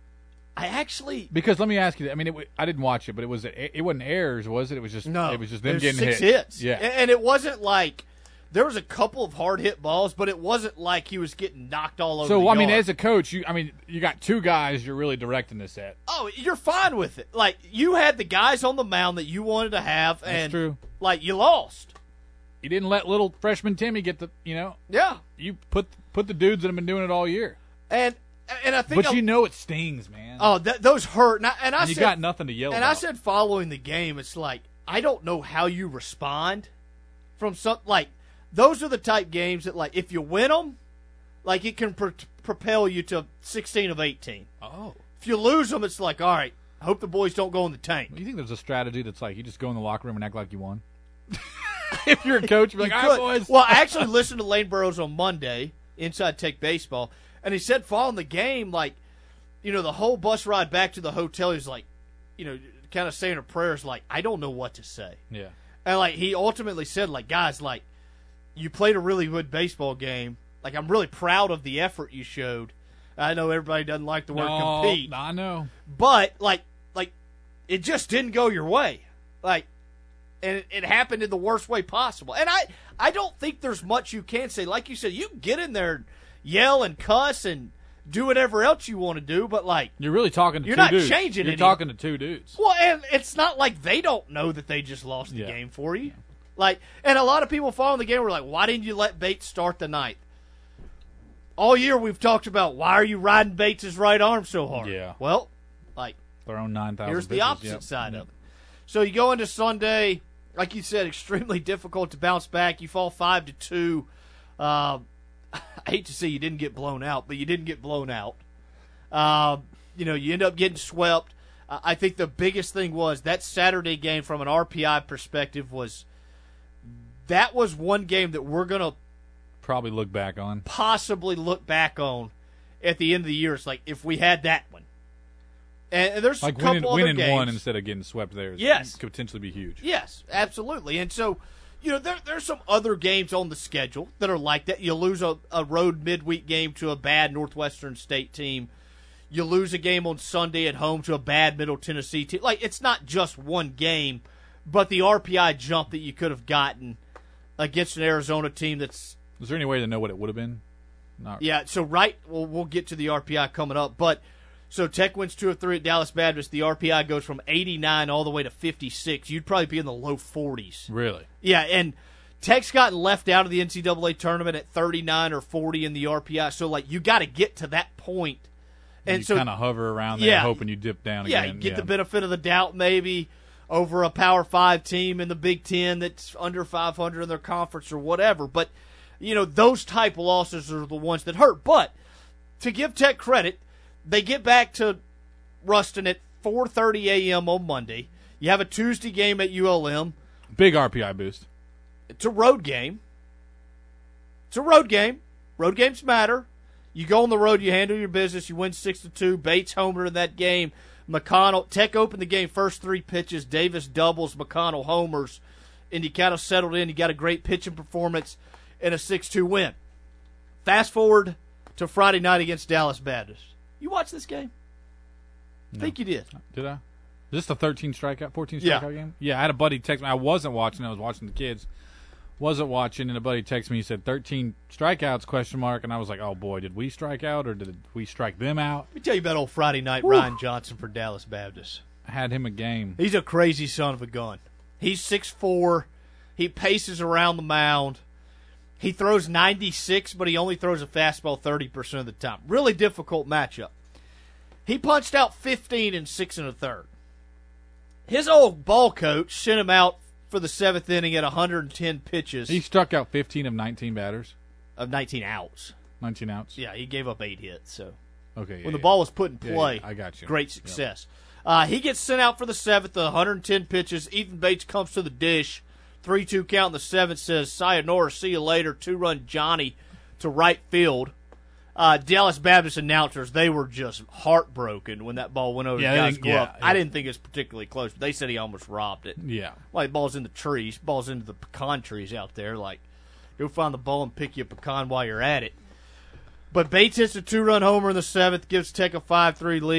[SPEAKER 7] Because let me ask you, I mean, I didn't watch it, but it wasn't errors, was it? It was just
[SPEAKER 6] no.
[SPEAKER 7] It was just them
[SPEAKER 6] There's
[SPEAKER 7] getting
[SPEAKER 6] 6
[SPEAKER 7] hit.
[SPEAKER 6] hits.
[SPEAKER 7] Yeah,
[SPEAKER 6] and it wasn't like there was a couple of hard hit balls, but it wasn't like he was getting knocked all over.
[SPEAKER 7] So
[SPEAKER 6] the
[SPEAKER 7] I mean,
[SPEAKER 6] yard.
[SPEAKER 7] as a coach, you got 2 guys you're really directing this at.
[SPEAKER 6] Oh, you're fine with it. Like you had the guys on the mound that you wanted to have, and
[SPEAKER 7] That's true.
[SPEAKER 6] Like you lost.
[SPEAKER 7] You didn't let little freshman Timmy get the,
[SPEAKER 6] Yeah.
[SPEAKER 7] You put the dudes that have been doing it all year.
[SPEAKER 6] And I think,
[SPEAKER 7] but it stings, man.
[SPEAKER 6] Oh, those hurt. And
[SPEAKER 7] you got nothing to yell about.
[SPEAKER 6] And I said, following the game, it's like I don't know how you respond from those are the type games that like if you win them, like it can propel you to 16 of 18.
[SPEAKER 7] Oh,
[SPEAKER 6] if you lose them, it's like all right. I hope the boys don't go in the tank.
[SPEAKER 7] You think there's a strategy that's like you just go in the locker room and act like you won? If you're a coach, you're like, all right, boys.
[SPEAKER 6] Well, I actually listened to Lane Burroughs on Monday, Inside Take Baseball, and he said following the game, like, the whole bus ride back to the hotel, he's like, kind of saying her prayers, like, I don't know what to say.
[SPEAKER 7] Yeah.
[SPEAKER 6] And, like, he ultimately said, like, guys, like, you played a really good baseball game. Like, I'm really proud of the effort you showed. I know everybody doesn't like the word compete.
[SPEAKER 7] I know.
[SPEAKER 6] But, like, it just didn't go your way. Like, and it happened in the worst way possible. And I don't think there's much you can say. Like you said, you can get in there and yell and cuss and do whatever else you want to do, but, like,
[SPEAKER 7] you're really talking to
[SPEAKER 6] you're
[SPEAKER 7] two
[SPEAKER 6] not
[SPEAKER 7] dudes.
[SPEAKER 6] changing
[SPEAKER 7] You're
[SPEAKER 6] anything.
[SPEAKER 7] talking to 2 dudes.
[SPEAKER 6] Well, and it's not like they don't know that they just lost the game for you. Like, and a lot of people following the game were like, why didn't you let Bates start the ninth? All year we've talked about why are you riding Bates' right arm so hard?
[SPEAKER 7] Yeah.
[SPEAKER 6] Well, like,
[SPEAKER 7] their own 9,000
[SPEAKER 6] here's the opposite side of it. So you go into Sunday, like you said, extremely difficult to bounce back. You fall 5-2. I hate to say you didn't get blown out, but you didn't get blown out. You end up getting swept. I think the biggest thing was that Saturday game from an RPI perspective was one game that we're going to
[SPEAKER 7] probably look back on.
[SPEAKER 6] Possibly look back on at the end of the year. It's like if we had that one. And there's
[SPEAKER 7] like
[SPEAKER 6] a couple other
[SPEAKER 7] winning
[SPEAKER 6] games.
[SPEAKER 7] one instead of getting swept there.
[SPEAKER 6] Yes.
[SPEAKER 7] Could potentially be huge.
[SPEAKER 6] Yes, absolutely. And so, there's some other games on the schedule that are like that. You lose a road midweek game to a bad Northwestern State team. You lose a game on Sunday at home to a bad Middle Tennessee team. Like, it's not just one game, but the RPI jump that you could have gotten against an Arizona team that's...
[SPEAKER 7] Is there any way to know what it would have been?
[SPEAKER 6] Yeah, so we'll get to the RPI coming up, but... So Tech wins 2 of 3 at Dallas Baptist. The RPI goes from 89 all the way to 56. You'd probably be in the low 40s.
[SPEAKER 7] Really?
[SPEAKER 6] Yeah, and Tech's gotten left out of the NCAA tournament at 39 or 40 in the RPI. So, like, you got to get to that point. And
[SPEAKER 7] you
[SPEAKER 6] so
[SPEAKER 7] kind of hover around there hoping you dip down again.
[SPEAKER 6] Yeah, get the benefit of the doubt maybe over a Power 5 team in the Big Ten that's under 500 in their conference or whatever. But, those type of losses are the ones that hurt. But to give Tech credit, they get back to Ruston at 4:30 a.m. on Monday. You have a Tuesday game at ULM.
[SPEAKER 7] Big RPI boost.
[SPEAKER 6] It's a road game. Road games matter. You go on the road, you handle your business, you win 6-2. Bates homer in that game. McConnell, Tech opened the game first 3 pitches. Davis doubles, McConnell homers. And you kind of settled in. You got a great pitching performance and a 6-2 win. Fast forward to Friday night against Dallas Baptist. You watched this game?
[SPEAKER 7] No.
[SPEAKER 6] I think you did.
[SPEAKER 7] Did I? Is this the 14 strikeout game? Yeah, I had a buddy text me. I wasn't watching. I was watching the kids. Wasn't watching, and a buddy texted me. He said 13 strikeouts, ? And I was like, oh, boy, did we strike out or did we strike them out?
[SPEAKER 6] Let me tell you about old Friday night Ryan Johnson for Dallas Baptist.
[SPEAKER 7] I had him a game.
[SPEAKER 6] He's a crazy son of a gun. He's 6'4". He paces around the mound. He throws 96, but he only throws a fastball 30% of the time. Really difficult matchup. He punched out 15 in 6 1/3. His old ball coach sent him out for the 7th inning at 110 pitches.
[SPEAKER 7] He struck out 15 of 19 batters.
[SPEAKER 6] Of 19 outs.
[SPEAKER 7] 19 outs?
[SPEAKER 6] Yeah, he gave up 8 hits. So
[SPEAKER 7] okay,
[SPEAKER 6] when the ball was put in play,
[SPEAKER 7] I got you.
[SPEAKER 6] Great success. Yep. He gets sent out for the 7th, 110 pitches. Ethan Bates comes to the dish. 3-2 count in the 7th, says, sayonara, see you later, 2-run Johnny to right field. Dallas Baptist announcers, they were just heartbroken when that ball went over the guy's glove. I didn't think it was particularly close, but they said he almost robbed it.
[SPEAKER 7] Yeah.
[SPEAKER 6] Like, ball's in the trees, ball's into the pecan trees out there. Like, go find the ball and pick you a pecan while you're at it. But Bates hits a 2-run homer in the 7th, gives Tech a 5-3 lead.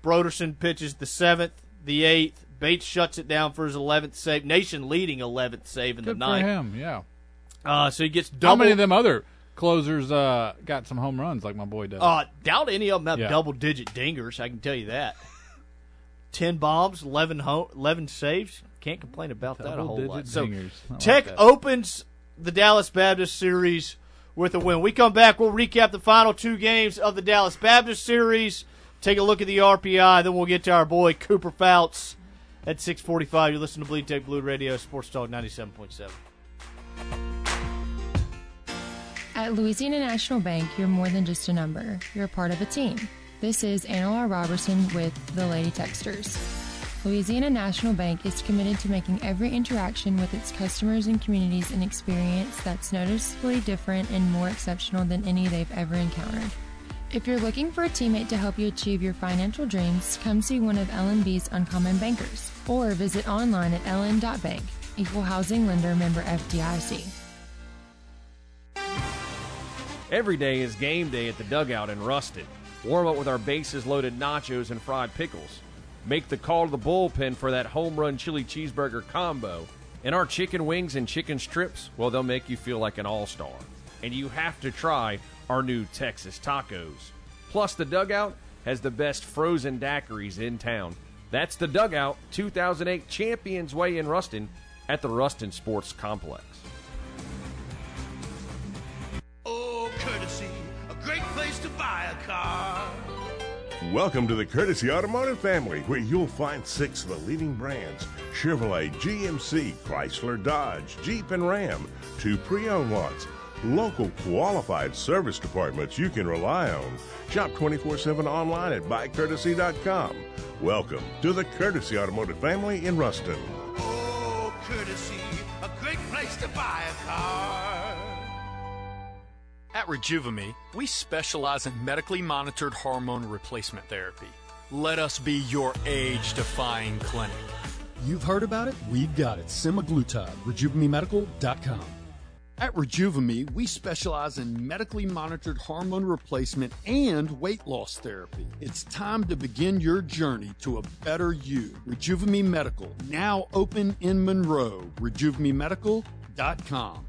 [SPEAKER 6] Broderson pitches the 7th, the 8th. Bates shuts it down for his 11th save. Nation-leading 11th save in
[SPEAKER 7] Good
[SPEAKER 6] the 9th.
[SPEAKER 7] for him, yeah.
[SPEAKER 6] So he gets double.
[SPEAKER 7] How many of them other closers got some home runs like my boy does?
[SPEAKER 6] Doubt any of them have double-digit dingers, I can tell you that. 10 bombs, 11 saves. Can't complain about that a whole lot. So Tech opens the Dallas Baptist series with a win. We come back, we'll recap the final 2 games of the Dallas Baptist series, take a look at the RPI, then we'll get to our boy Cooper Fouts at 6:45. You're listening to Bleed Tech Blue Radio, Sports Talk 97.7.
[SPEAKER 12] At Louisiana National Bank, you're more than just a number. You're a part of a team. This is Anna Robertson with the Lady Texters. Louisiana National Bank is committed to making every interaction with its customers and communities an experience that's noticeably different and more exceptional than any they've ever encountered. If you're looking for a teammate to help you achieve your financial dreams, come see one of LNB's Uncommon Bankers or visit online at ln.bank. Equal Housing Lender, member FDIC.
[SPEAKER 2] Every day is game day at the Dugout in Ruston. Warm up with our bases-loaded nachos and fried pickles. Make the call to the bullpen for that home run chili cheeseburger combo. And our chicken wings and chicken strips, well, they'll make you feel like an all-star. And you have to try our new Texas tacos. Plus, the Dugout has the best frozen daiquiris in town. That's the Dugout, 2008 Champions Way in Ruston at the Ruston Sports Complex.
[SPEAKER 13] Oh, Courtesy, a great place to buy a car.
[SPEAKER 14] Welcome to the Courtesy Automotive family, where you'll find 6 of the leading brands: Chevrolet, GMC, Chrysler, Dodge, Jeep, and Ram, 2 pre-owned lots, local qualified service departments you can rely on. Shop 24/7 online at buycourtesy.com. Welcome to the Courtesy Automotive family in Ruston.
[SPEAKER 13] Oh, Courtesy, a great place to buy a car.
[SPEAKER 15] At Rejuvame, we specialize in medically monitored hormone replacement therapy. Let us be your age-defying clinic.
[SPEAKER 16] You've heard about it? We've got it. Semaglutide. RejuvameMedical.com.
[SPEAKER 15] At Rejuvame, we specialize in medically monitored hormone replacement and weight loss therapy. It's time to begin your journey to a better you. Rejuvame Medical, now open in Monroe. RejuvameMedical.com.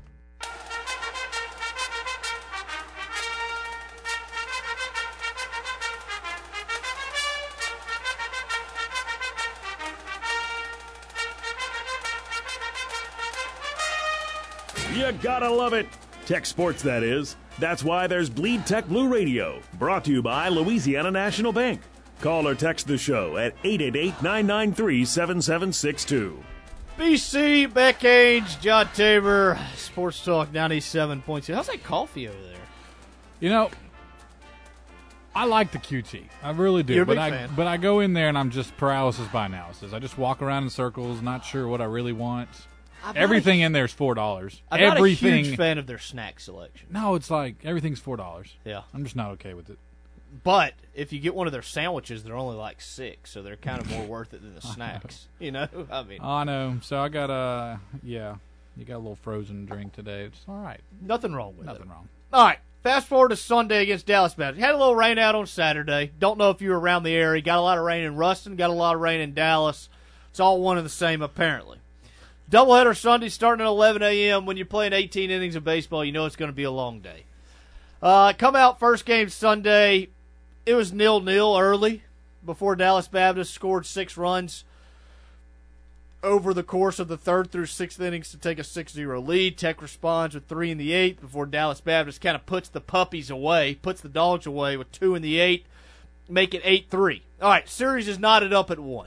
[SPEAKER 5] You gotta love it. Tech sports, that is. That's why there's Bleed Tech Blue Radio, brought to you by Louisiana National Bank. Call or text the show at 888-993-7762.
[SPEAKER 6] BC, Beck Ainge, John Tabor, Sports Talk 97.2. How's that coffee over there?
[SPEAKER 7] You know, I like the QT. I really do.
[SPEAKER 6] You're a big fan.
[SPEAKER 7] But I go in there and I'm just paralysis by analysis. I just walk around in circles, not sure what I really want. Everything in there is $4.
[SPEAKER 6] I'm not a huge fan of their snack selection.
[SPEAKER 7] No, it's like everything's $4.
[SPEAKER 6] Yeah.
[SPEAKER 7] I'm just not okay with it.
[SPEAKER 6] But if you get one of their sandwiches, they're only like $6, so they're kind of more worth it than the snacks. You know? I mean,
[SPEAKER 7] I know. So I got you got a little frozen drink today. It's all right.
[SPEAKER 6] Nothing wrong with it.
[SPEAKER 7] Nothing wrong.
[SPEAKER 6] All right. Fast forward to Sunday against Dallas Baptist. Had a little rain out on Saturday. Don't know if you were around the area. Got a lot of rain in Ruston. Got a lot of rain in Dallas. It's all one and the same, apparently. Doubleheader Sunday starting at 11 a.m. When you're playing 18 innings of baseball, you know it's going to be a long day. Come out first game Sunday. It was 0-0 early before Dallas Baptist scored 6 runs over the course of the 3rd through 6th innings to take a 6-0 lead. Tech responds with 3 in the 8th before Dallas Baptist kind of puts the puppies away, puts the dogs away with 2 in the 8th, make it 8-3. All right, series is knotted up at 1.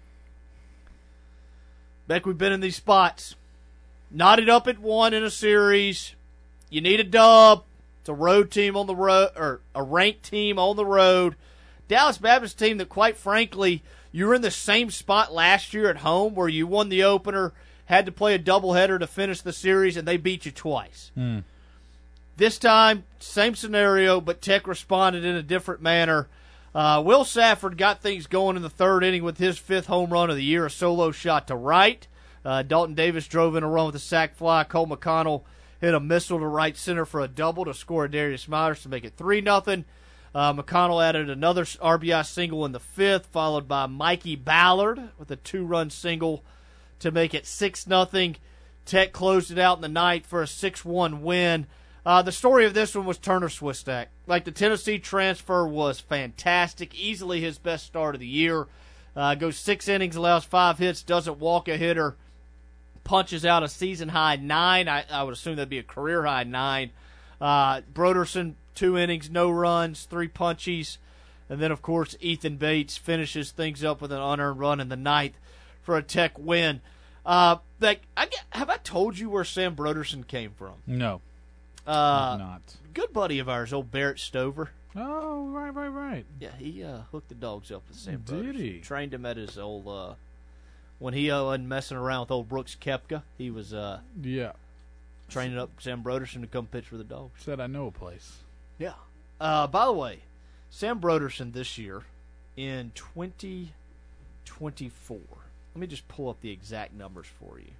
[SPEAKER 6] Beck, we've been in these spots. Knotted up at 1 in a series. You need a dub. It's a road team on the road, or a ranked team on the road. Dallas Baptist team that, quite frankly, you were in the same spot last year at home where you won the opener, had to play a doubleheader to finish the series, and they beat you twice. This time, same scenario, but Tech responded in a different manner. Will Safford got things going in the 3rd inning with his 5th home run of the year, a solo shot to right. Dalton Davis drove in a run with a sac fly. Cole McConnell hit a missile to right center for a double to score a Darius Myers to make it 3-0. McConnell added another RBI single in the 5th, followed by Mikey Ballard with a 2-run single to make it 6-0. Tech closed it out in the 9th for a 6-1 win. The story of this one was Turner Swistak. Like, the Tennessee transfer was fantastic, easily his best start of the year. Goes 6 innings, allows 5 hits, doesn't walk a hitter, punches out a season-high 9. I would assume that'd be a career-high 9. Broderson, 2 innings, no runs, 3 punchies. And then, of course, Ethan Bates finishes things up with an unearned run in the 9th for a Tech win. Have I told you where Sam Broderson came from?
[SPEAKER 7] No. Not.
[SPEAKER 6] Good buddy of ours, old Barrett Stover.
[SPEAKER 7] Oh, right.
[SPEAKER 6] Yeah, he hooked the dogs up with Sam
[SPEAKER 7] Did
[SPEAKER 6] Broderson.
[SPEAKER 7] he?
[SPEAKER 6] Trained him at his old, when he wasn't messing around with old Brooks Koepka, he was training up Sam Broderson to come pitch for the Dogs.
[SPEAKER 7] Said I know a place.
[SPEAKER 6] Yeah. By the way, Sam Broderson this year in 2024. Let me just pull up the exact numbers for you.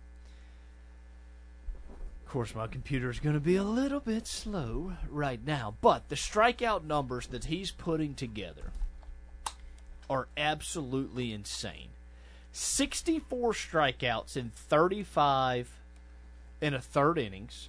[SPEAKER 6] Of course, my computer is going to be a little bit slow right now, but the strikeout numbers that he's putting together are absolutely insane. 64 strikeouts in 35 and a third innings.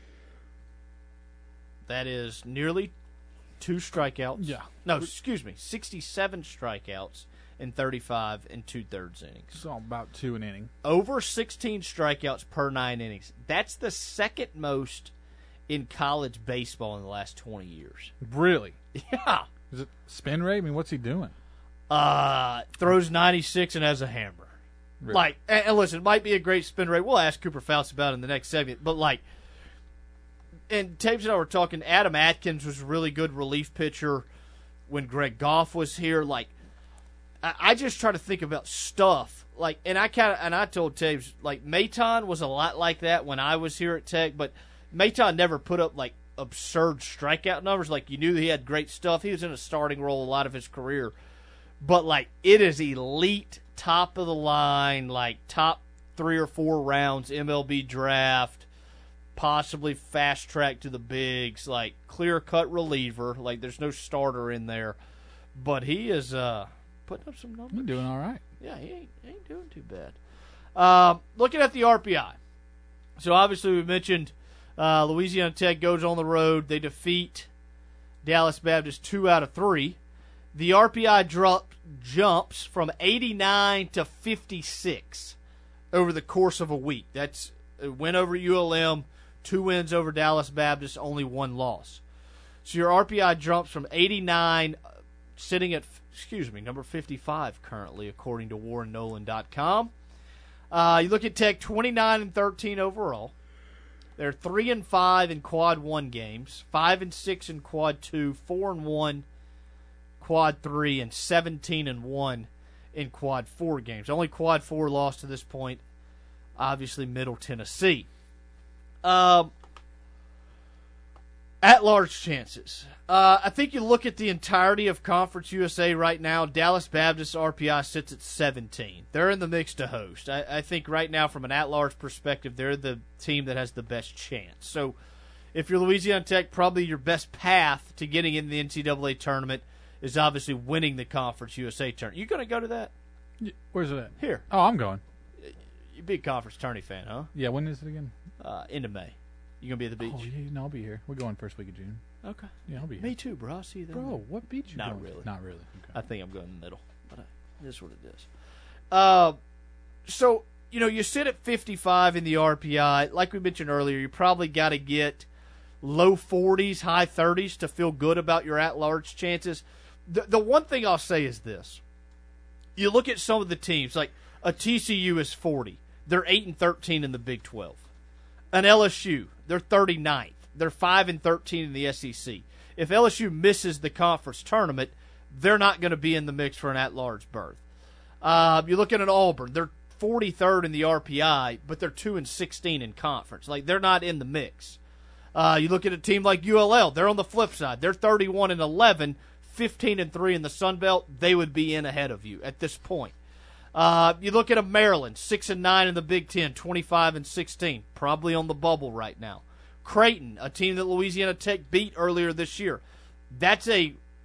[SPEAKER 6] That is nearly 2 strikeouts.
[SPEAKER 7] Yeah.
[SPEAKER 6] No, excuse me. 67 strikeouts in 35 and 2/3 innings.
[SPEAKER 7] So about 2 an inning.
[SPEAKER 6] Over 16 strikeouts per 9 innings. That's the second most in college baseball in the last 20 years.
[SPEAKER 7] Really?
[SPEAKER 6] Yeah.
[SPEAKER 7] Is it spin rate? I mean, what's he doing?
[SPEAKER 6] Throws 96 and has a hammer.
[SPEAKER 7] Really?
[SPEAKER 6] Like, and listen, it might be a great spin rate. We'll ask Cooper Fouts about it in the next segment. But, like, and Taves and I were talking, Adam Atkins was a really good relief pitcher when Greg Goff was here. Like, I just try to think about stuff. Like, and I told Taves, like, Maton was a lot like that when I was here at Tech, but Maton never put up, like, absurd strikeout numbers. Like, you knew he had great stuff. He was in a starting role a lot of his career. But, like, it is elite, top of the line, like, top 3 or 4 rounds, MLB draft, possibly fast track to the bigs, like, clear-cut reliever. Like, there's no starter in there. But he is putting up some numbers.
[SPEAKER 7] He's doing all right.
[SPEAKER 6] Yeah, he ain't doing too bad. Looking at the RPI. So, obviously, we mentioned Louisiana Tech goes on the road. They defeat Dallas Baptist 2 out of 3. The RPI jumps from 89 to 56 over the course of a week. That's a win over ULM, 2 wins over Dallas Baptist, only 1 loss. So your RPI jumps from 89, sitting at, number 55 currently, according to WarrenNolan.com. You look at Tech, 29-13 overall. They're 3-5 in Quad 1 games, 5-6 in Quad 2, 4-1 Quad 3, and 17-1 in Quad 4 games. Only Quad 4 lost to this point, obviously Middle Tennessee. At-large chances. I think you look at the entirety of Conference USA right now, Dallas Baptist RPI sits at 17. They're in the mix to host. I think right now from an at-large perspective, they're the team that has the best chance. So if you're Louisiana Tech, probably your best path to getting in the NCAA tournament is obviously winning the Conference USA tournament. You going to go to that?
[SPEAKER 7] Where's it at?
[SPEAKER 6] Here.
[SPEAKER 7] Oh, I'm going.
[SPEAKER 6] You're a big Conference tourney fan, huh?
[SPEAKER 7] Yeah, when is it again?
[SPEAKER 6] End of May. You going to be at the beach?
[SPEAKER 7] Oh, yeah, no, I'll be here. We're going first week of June.
[SPEAKER 6] Okay.
[SPEAKER 7] Yeah, I'll be here.
[SPEAKER 6] Me too, bro. I'll see you there.
[SPEAKER 7] Bro, what beach you
[SPEAKER 6] Not
[SPEAKER 7] going
[SPEAKER 6] really.
[SPEAKER 7] to? Not really. Okay.
[SPEAKER 6] I think I'm going in the middle, but it is what it is. So, you sit at 55 in the RPI. Like we mentioned earlier, you probably got to get low 40s, high 30s to feel good about your at-large chances. The one thing I'll say is this. You look at some of the teams, like a TCU is 40. They're 8-13 in the Big 12. An LSU, they're 39th. They're 5-13 in the SEC. If LSU misses the conference tournament, they're not going to be in the mix for an at-large berth. You look at an Auburn, they're 43rd in the RPI, but they're 2-16 in conference. Like, they're not in the mix. You look at a team like ULL, they're on the flip side. They're 31-11, 15-3 in the Sun Belt. They would be in ahead of you at this point. You look at a Maryland, 6-9 in the Big Ten, 25-16, probably on the bubble right now. Creighton, a team that Louisiana Tech beat earlier this year, that's a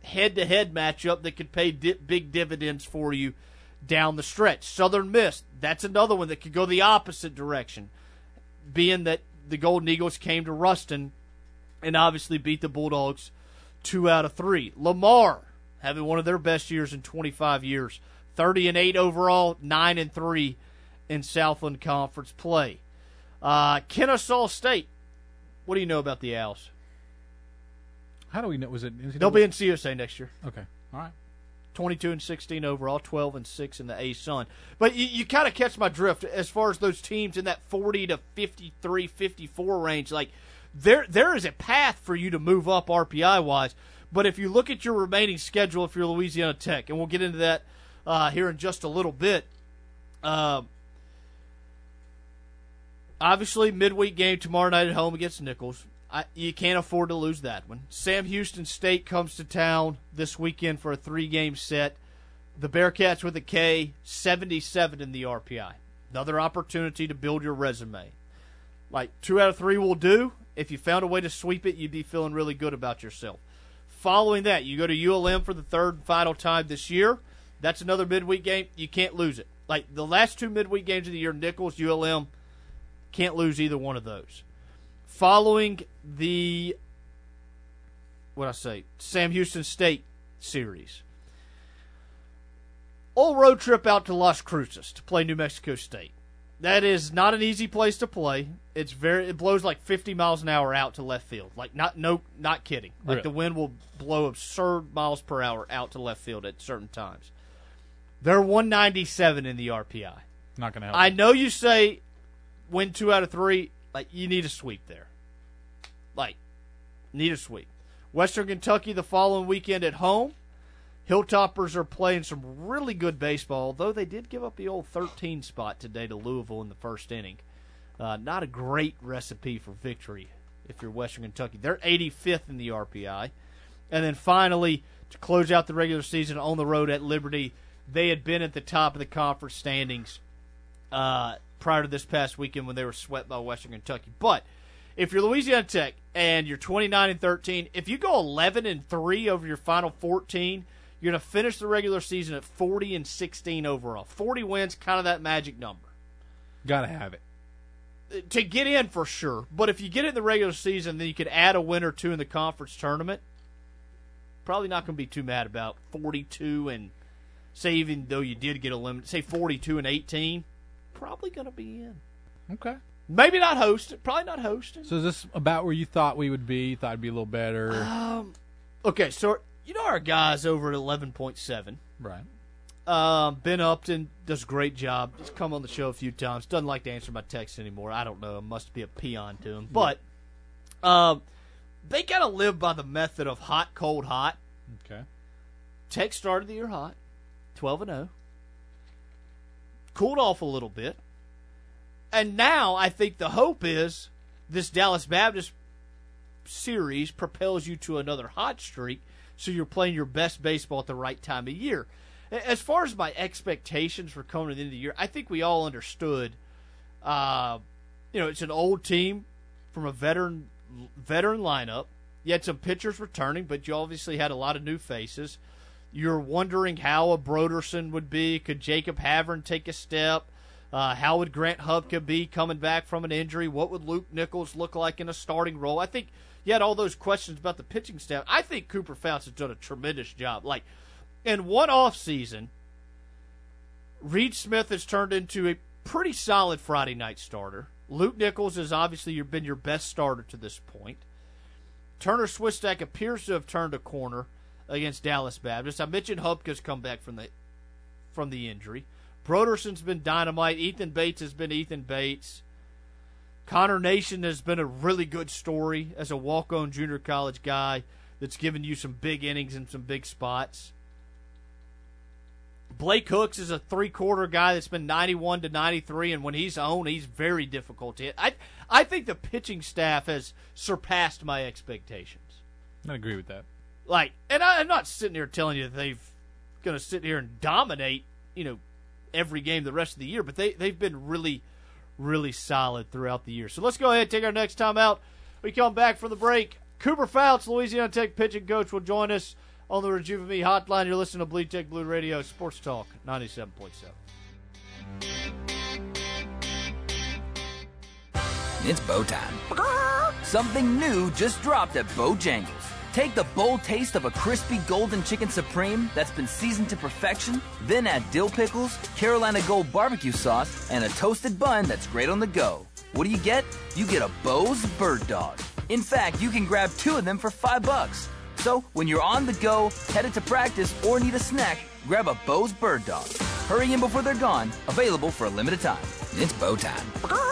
[SPEAKER 6] head-to-head matchup that could pay big dividends for you down the stretch. Southern Miss, that's another one that could go the opposite direction, being that the Golden Eagles came to Ruston and obviously beat the Bulldogs 2 out of 3. Lamar, having one of their best years in 25 years, 30-8 overall, 9-3 in Southland Conference play. Kennesaw State, what do you know about the Owls?
[SPEAKER 7] How do we know?
[SPEAKER 6] They'll be in CSA next year.
[SPEAKER 7] Okay, all right.
[SPEAKER 6] 22-16 overall, 12-6 in the A-Sun. But you kind of catch my drift as far as those teams in that 40 to 53, 54 range. Like there is a path for you to move up RPI-wise. But if you look at your remaining schedule, if you're Louisiana Tech, and we'll get into that here in just a little bit. Obviously, midweek game tomorrow night at home against Nichols. You can't afford to lose that one. Sam Houston State comes to town this weekend for a 3-game set. The Bearcats with a K, 77 in the RPI. Another opportunity to build your resume. Like 2 out of 3 will do. If you found a way to sweep it, you'd be feeling really good about yourself. Following that, you go to ULM for the third and final time this year. That's another midweek game. You can't lose it. Like the last 2 midweek games of the year, Nichols, ULM, can't lose either one of those. Following the, Sam Houston State series. Old road trip out to Las Cruces to play New Mexico State. That is not an easy place to play. It blows like 50 miles an hour out to left field. Like not kidding. Like the wind will blow absurd miles per hour out to left field at certain times. They're 197 in the RPI.
[SPEAKER 7] Not going to help.
[SPEAKER 6] I know you say win 2 out of 3. Like, you need a sweep there. Like, need a sweep. Western Kentucky the following weekend at home. Hilltoppers are playing some really good baseball, though they did give up the old 13 spot today to Louisville in the first inning. Not a great recipe for victory if you're Western Kentucky. They're 85th in the RPI. And then finally, to close out the regular season on the road at Liberty, they had been at the top of the conference standings prior to this past weekend when they were swept by Western Kentucky. But if you're Louisiana Tech and you're 29-13, if you go 11-3 over your final 14, you're going to finish the regular season at 40-16 overall. 40 wins, kind of that magic number.
[SPEAKER 7] Got to have it.
[SPEAKER 6] To get in for sure. But if you get it in the regular season, then you could add a win or two in the conference tournament. Probably not going to be too mad about 42 and, say, even though you did get eliminated, say 42-18. Probably going to be in.
[SPEAKER 7] Okay.
[SPEAKER 6] Maybe not hosting. Probably not hosting.
[SPEAKER 7] So is this about where you thought we would be? You thought it'd be a little better?
[SPEAKER 6] Okay, so you know our guys over at 11.7.
[SPEAKER 7] Right.
[SPEAKER 6] Ben Upton does a great job. He's come on the show a few times. Doesn't like to answer my texts anymore. I don't know. It must be a peon to him. But they got to live by the method of hot, cold, hot.
[SPEAKER 7] Okay.
[SPEAKER 6] Tech started the year hot, 12-0. Cooled off a little bit. And now I think the hope is this Dallas Baptist series propels you to another hot streak, so you're playing your best baseball at the right time of year. As far as my expectations for coming to the end of the year, I think we all understood, it's an old team from a veteran lineup. You had some pitchers returning, but you obviously had a lot of new faces. You're wondering how a Broderson would be. Could Jacob Havern take a step? How would Grant Hubka be coming back from an injury? What would Luke Nichols look like in a starting role? I think you had all those questions about the pitching staff. I think Cooper Fouts has done a tremendous job. Like, in one offseason, Reed Smith has turned into a pretty solid Friday night starter. Luke Nichols has obviously been your best starter to this point. Turner Swistak appears to have turned a corner against Dallas Baptist. I mentioned Hubka's come back from the injury. Broderson's been dynamite. Ethan Bates has been Ethan Bates. Connor Nation has been a really good story as a walk-on junior college guy that's given you some big innings and some big spots. Blake Hooks is a three-quarter guy that's been 91 to 93, and when he's on, he's very difficult to hit. I think the pitching staff has surpassed my expectations.
[SPEAKER 7] I agree with that.
[SPEAKER 6] Like, and I'm not sitting here telling you that they've going to sit here and dominate, every game the rest of the year, but they've been really, really solid throughout the year. So let's go ahead and take our next time out. We come back from the break. Cooper Fouts, Louisiana Tech pitching coach, will join us on the Rejuve Me hotline. You're listening to Bleed Tech Blue Radio, Sports Talk 97.7.
[SPEAKER 17] It's bow time. Something new just dropped at Bojangles. Take the bold taste of a crispy golden chicken supreme that's been seasoned to perfection, then add dill pickles, Carolina Gold barbecue sauce, and a toasted bun that's great on the go. What do you get? You get a Bo's Bird Dog. In fact, you can grab 2 of them for $5. So, when you're on the go, headed to practice, or need a snack, grab a Bo's Bird Dog. Hurry in before they're gone. Available for a limited time. It's bow time.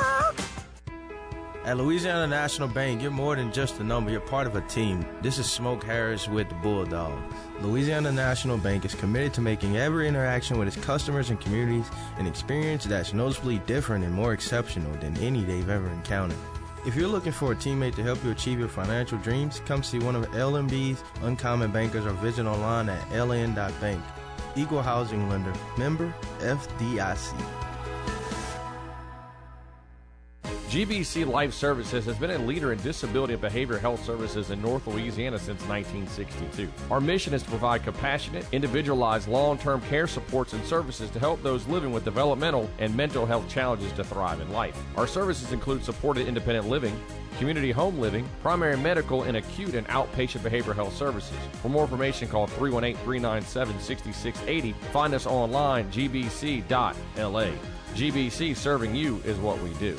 [SPEAKER 9] At Louisiana National Bank, you're more than just a number, you're part of a team. This is Smoke Harris with the Bulldogs. Louisiana National Bank is committed to making every interaction with its customers and communities an experience that's noticeably different and more exceptional than any they've ever encountered. If you're looking for a teammate to help you achieve your financial dreams, come see one of LNB's uncommon bankers or visit online at ln.bank. Equal housing lender, member FDIC.
[SPEAKER 2] GBC Life Services has been a leader in disability and behavioral health services in North Louisiana since 1962. Our mission is to provide compassionate, individualized, long-term care supports and services to help those living with developmental and mental health challenges to thrive in life. Our services include supported independent living, community home living, primary medical, and acute and outpatient behavioral health services. For more information, call 318-397-6680. Find us online, gbc.la. GBC, serving you is what we do.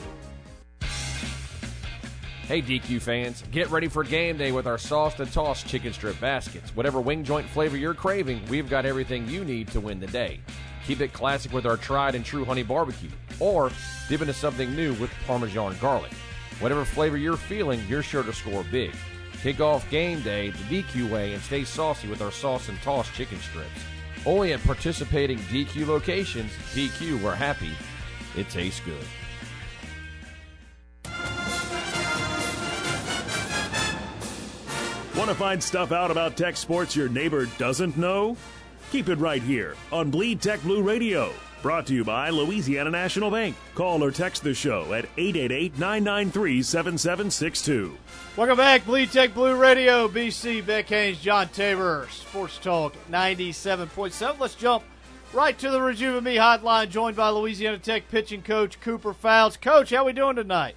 [SPEAKER 2] Hey DQ fans, get ready for game day with our sauced and tossed chicken strip baskets. Whatever wing joint flavor you're craving, we've got everything you need to win the day. Keep it classic with our tried and true honey barbecue, or dip into something new with Parmesan garlic. Whatever flavor you're feeling, you're sure to score big. Kick off game day the DQ way and stay saucy with our sauce and tossed chicken strips. Only at participating DQ locations. DQ, we're happy. It tastes good.
[SPEAKER 5] Want to find stuff out about tech sports your neighbor doesn't know? Keep it right here on Bleed Tech Blue Radio. Brought to you by Louisiana National Bank. Call or text the show at 888-993-7762.
[SPEAKER 6] Welcome back, Bleed Tech Blue Radio. BC, Beck Haynes, John Tabor, Sports Talk 97.7. Let's jump right to the Rejuve Me hotline, joined by Louisiana Tech pitching coach Cooper Fouts. Coach, how we doing tonight?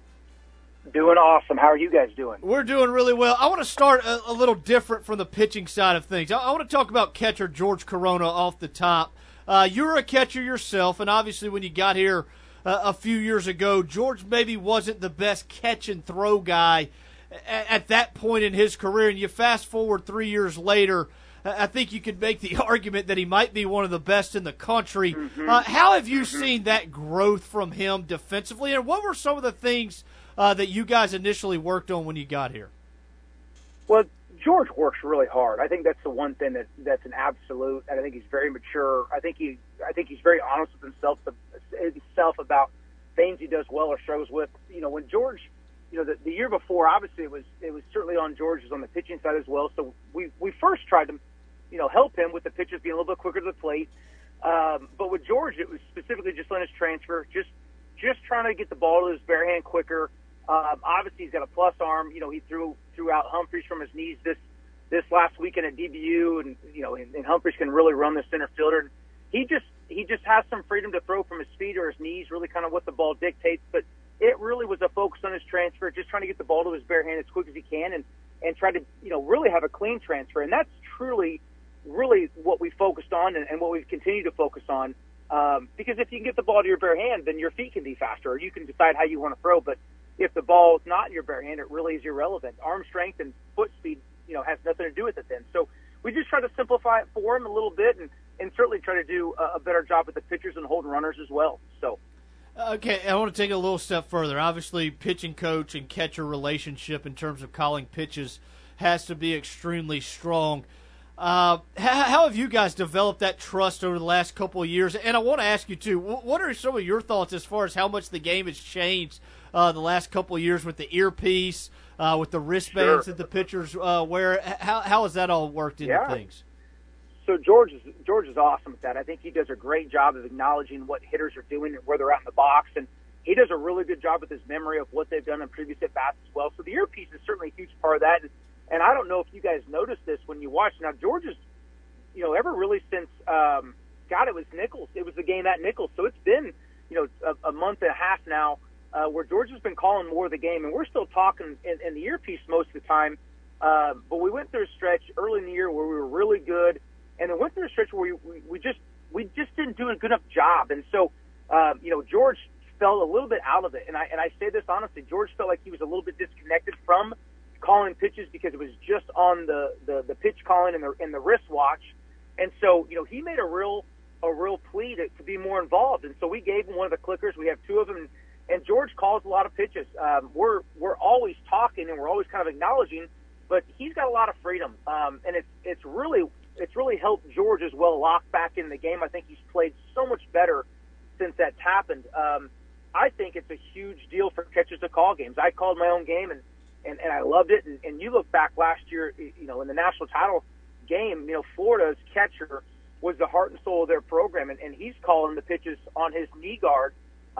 [SPEAKER 18] Doing awesome. How are you guys doing?
[SPEAKER 6] We're doing really well. I want to start a little different from the pitching side of things. I want to talk about catcher George Corona off the top. You're a catcher yourself, and obviously when you got here a few years ago, George maybe wasn't the best catch and throw guy at that point in his career. And you fast forward 3 years later, I think you could make the argument that he might be one of the best in the country. How have you seen that growth from him defensively, and what were some of the things that you guys initially worked on when you got here?
[SPEAKER 18] Well, George works really hard. I think that's the one thing that's an absolute, and I think he's very mature. I think he's very honest with himself about things he does well or struggles with. You know, when George, you know, the year before, obviously it was certainly on George's on the pitching side as well. So we first tried to, you know, help him with the pitches being a little bit quicker to the plate. But with George, it was specifically just on his transfer, just trying to get the ball to his bare hand quicker. Obviously, he's got a plus arm. You know, he threw out Humphreys from his knees this last weekend at DBU, and you know, and Humphreys can really run the center fielder. He just has some freedom to throw from his feet or his knees, really kind of what the ball dictates. But it really was a focus on his transfer, just trying to get the ball to his bare hand as quick as he can, and try to, you know, really have a clean transfer. And that's truly, really what we focused on and what we've continued to focus on. Because if you can get the ball to your bare hand, then your feet can be faster, or you can decide how you want to throw. But if the ball is not in your bare hand, it really is irrelevant. Arm strength and foot speed, you know, has nothing to do with it then. So we just try to simplify it for him a little bit, and certainly try to do a better job with the pitchers and holding runners as well. So.
[SPEAKER 6] Okay, I want to take it a little step further. Obviously, pitching coach and catcher relationship in terms of calling pitches has to be extremely strong. How have you guys developed that trust over the last couple of years? And I want to ask you, too, what are some of your thoughts as far as how much the game has changed the last couple of years with the earpiece, with the wristbands that the pitchers wear? How has that all worked into things?
[SPEAKER 18] So George is awesome at that. I think he does a great job of acknowledging what hitters are doing and where they're at in the box, and he does a really good job with his memory of what they've done in previous at-bats as well. So the earpiece is certainly a huge part of that. And I don't know if you guys noticed this when you watch. Now, Georgia's, ever really since, it was Nichols. It was the game at Nichols. So it's been, a month and a half now where Georgia's been calling more of the game. And we're still talking in the earpiece most of the time. But we went through a stretch early in the year where we were really good. And then went through a stretch where we just didn't do a good enough job. And so, George fell a little bit out of it. And I say this honestly, George felt like he was a little bit disconnected from calling pitches because it was just on the pitch calling and the wristwatch. And so, he made a real plea to be more involved. And so we gave him one of the clickers. We have two of them. And George calls a lot of pitches. We're always talking and we're always kind of acknowledging, but he's got a lot of freedom. And it's really helped George as well lock back in the game. I think he's played so much better since that's happened. I think it's a huge deal for catchers to call games. I called my own game and I loved it. And you look back last year, in the national title game, Florida's catcher was the heart and soul of their program, and he's calling the pitches on his knee guard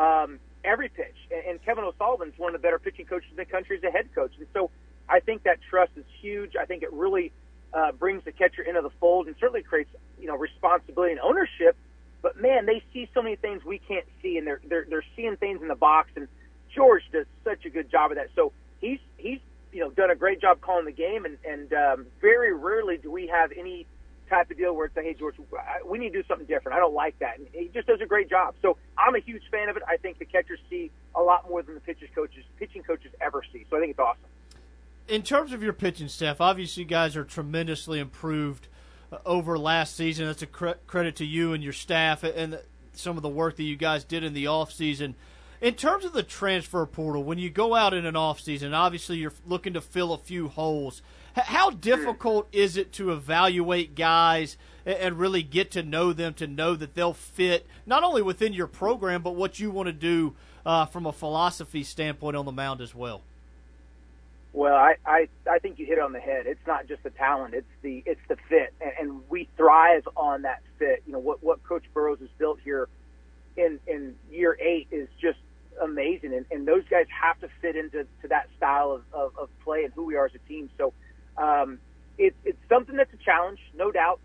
[SPEAKER 18] every pitch. And Kevin O'Sullivan's one of the better pitching coaches in the country as a head coach. And so I think that trust is huge. I think it really brings the catcher into the fold and certainly creates, responsibility and ownership. But man, they see so many things we can't see, and they're seeing things in the box. And George does such a good job of that. So he's done a great job calling the game, and very rarely do we have any type of deal where it's like, hey, George, we need to do something different. I don't like that. And he just does a great job. So I'm a huge fan of it. I think the catchers see a lot more than the pitching coaches ever see. So I think it's awesome.
[SPEAKER 6] In terms of your pitching staff, obviously you guys are tremendously improved over last season. That's a credit to you and your staff and some of the work that you guys did in the offseason. In terms of the transfer portal, when you go out in an offseason, obviously you're looking to fill a few holes. How difficult is it to evaluate guys and really get to know them, to know that they'll fit not only within your program, but what you want to do from a philosophy standpoint on the mound as well?
[SPEAKER 18] Well, I think you hit it on the head. It's not just the talent; it's the fit, and we thrive on that fit. What Coach Burrows has built here in year 8 is just amazing, and those guys have to fit into that style of play and who we are as a team. So it's something that's a challenge, no doubt.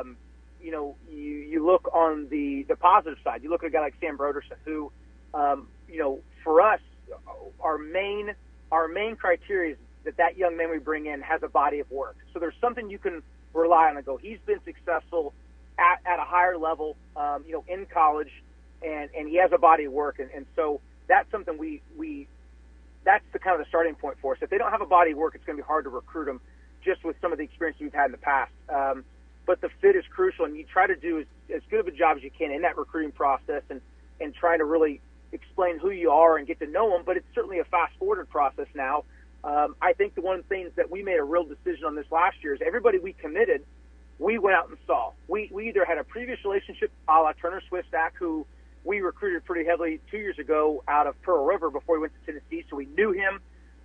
[SPEAKER 18] You look on the positive side. You look at a guy like Sam Broderson, who for us, our main criteria is that young man we bring in has a body of work. So there's something you can rely on and go, he's been successful at a higher level, in college, and he has a body of work. And so that's something that's the kind of the starting point for us. If they don't have a body of work, it's going to be hard to recruit them just with some of the experience we've had in the past. But the fit is crucial, and you try to do as good of a job as you can in that recruiting process and trying to really explain who you are and get to know them. But it's certainly a fast-forwarded process now. I think the one thing that we made a real decision on this last year is everybody we committed, we went out and saw. We either had a previous relationship a la Turner Swistack, who we recruited pretty heavily 2 years ago out of Pearl River before he went to Tennessee, so we knew him,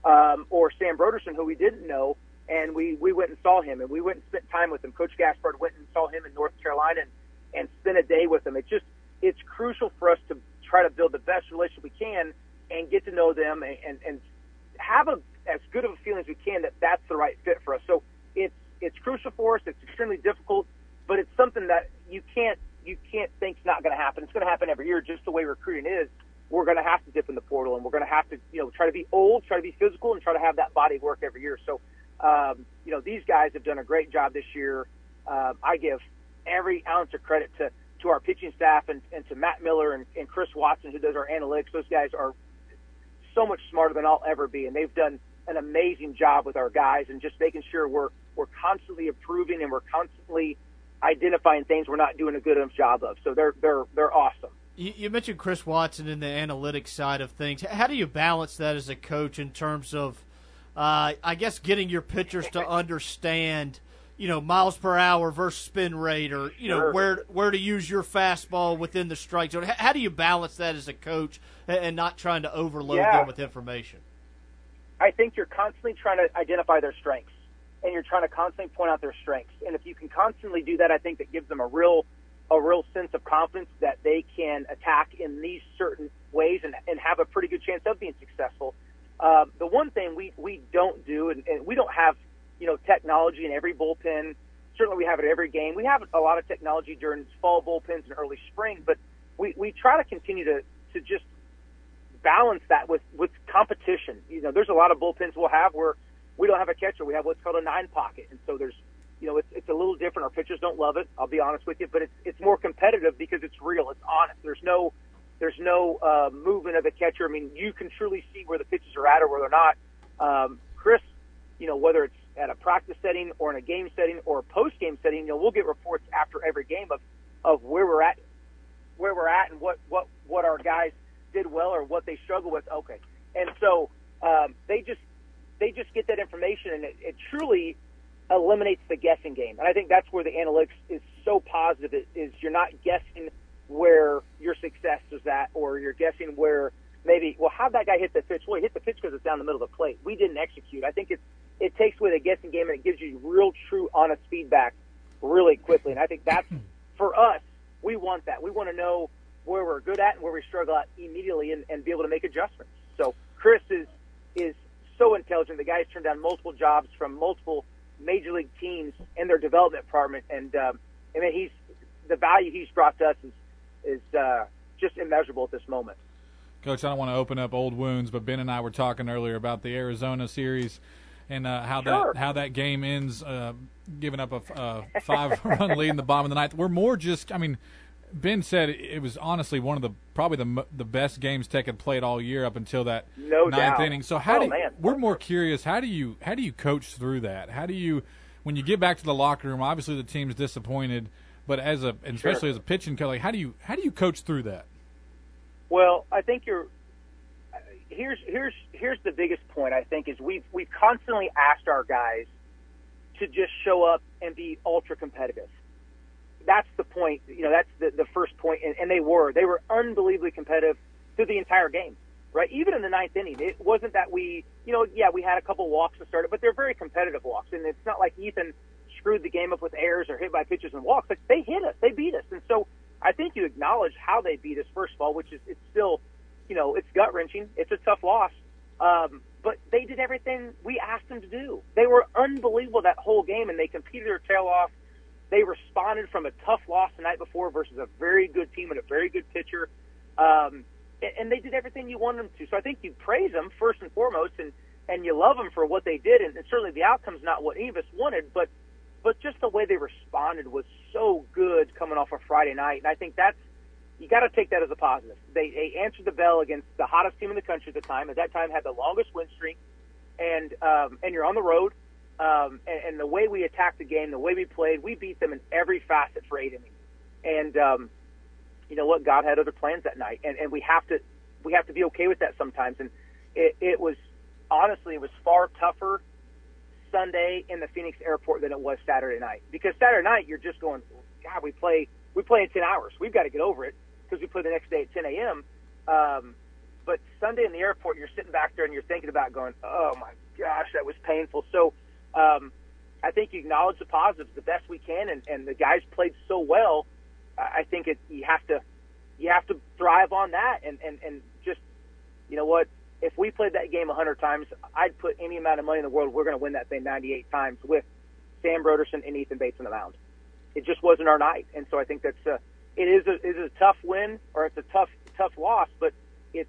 [SPEAKER 18] or Sam Broderson, who we didn't know, and we went and saw him, and we went and spent time with him. Coach Gaspard went and saw him in North Carolina and spent a day with him. It's crucial for us to try to build the best relationship we can and get to know them and have as good of a feeling as we can that that's the right fit for us. So it's crucial for us. It's extremely difficult, but it's something that you can't think it's not going to happen. It's going to happen every year, just the way recruiting is. We're going to have to dip in the portal, and we're going to have to try to be old, try to be physical, and try to have that body of work every year. So these guys have done a great job this year. I give every ounce of credit to our pitching staff and to Matt Miller and Chris Watson, who does our analytics. Those guys are so much smarter than I'll ever be, and they've done an amazing job with our guys and just making sure we're constantly improving and we're constantly identifying things we're not doing a good enough job of. So they're awesome.
[SPEAKER 6] You mentioned Chris Watson in the analytics side of things. How do you balance that as a coach in terms of, I guess, getting your pitchers to understand, miles per hour versus spin rate, or sure, where to use your fastball within the strike zone? How do you balance that as a coach and not trying to overload them with information?
[SPEAKER 18] I think you're constantly trying to identify their strengths, and you're trying to constantly point out their strengths. And if you can constantly do that, I think that gives them a real sense of confidence that they can attack in these certain ways and have a pretty good chance of being successful. The one thing we don't do, and we don't have technology in every bullpen. Certainly we have it every game. We have a lot of technology during fall bullpens and early spring, but we try to continue to just balance that with competition. There's a lot of bullpens we'll have where we don't have a catcher. We have what's called a 9 pocket. And so there's, it's a little different. Our pitchers don't love it, I'll be honest with you, but it's more competitive because it's real. It's honest. There's no movement of the catcher. I mean, you can truly see where the pitches are at or where they're not. Chris, whether it's at a practice setting or in a game setting or a post-game setting, we'll get reports after every game of where we're at and what our guys did well or what they struggle with. Okay. And so they just get that information, and it truly eliminates the guessing game. And I think that's where the analytics is so positive, is you're not guessing where your success is at, or you're guessing where maybe, well, how'd that guy hit the pitch? Well, he hit the pitch because it's down the middle of the plate. We didn't execute. I think it takes away the guessing game, and it gives you real, true, honest feedback really quickly. And I think that's, for us, we want that. We want to know where we're good at and where we struggle at immediately and be able to make adjustments. So Chris is so intelligent. The guy's turned down multiple jobs from multiple major league teams in their development department. And the value he's brought to us is just immeasurable at this moment.
[SPEAKER 7] Coach, I don't want to open up old wounds, but Ben and I were talking earlier about the Arizona series and how that game ends, giving up a 5-run lead in the bottom of the ninth. We're more just, Ben said it was honestly one of probably the best games Tech had played all year up until that ninth inning. So we're more curious, how do you coach through that? How do you, when you get back to the locker room, obviously the team's disappointed, but especially as a pitching coach, how do you coach through that?
[SPEAKER 18] Well, I think here's the biggest point, I think, is we've constantly asked our guys to just show up and be ultra competitive. That's the point. That's the first point, and they were unbelievably competitive through the entire game, right? Even in the ninth inning, it wasn't that we had a couple walks to start it, but they're very competitive walks, and it's not like Ethan screwed the game up with errors or hit by pitches and walks. Like, they hit us, they beat us, and so I think you acknowledge how they beat us first of all, which is it's still, it's gut wrenching. It's a tough loss, but they did everything we asked them to do. They were unbelievable that whole game, and they competed their tail off. They responded from a tough loss the night before versus a very good team and a very good pitcher. And they did everything you wanted them to. So I think you praise them first and foremost, and you love them for what they did. And certainly the outcome's not what any of us wanted, but just the way they responded was so good coming off a Friday night. And I think you got to take that as a positive. They answered the bell against the hottest team in the country at the time. At that time, had the longest win streak, and you're on the road. And the way we attacked the game, the way we played, we beat them in every facet for 8 innings. And you know what? God had other plans that night, and we have to be okay with that sometimes. And it was honestly, it was far tougher Sunday in the Phoenix airport than it was Saturday night, because Saturday night you're just going, God, we play in 10 hours. We've got to get over it because we play the next day at 10 a.m. But Sunday in the airport, you're sitting back there and you're thinking about going, oh my gosh, that was painful. So I think you acknowledge the positives the best we can, and the guys played so well. I think you have to thrive on that, and just, you know what, if we played that game 100 times, I'd put any amount of money in the world we're going to win that thing 98 times with Sam Broderson and Ethan Bates on the mound. It just wasn't our night, and so I think that's it is a tough win, or it's a tough loss, but it's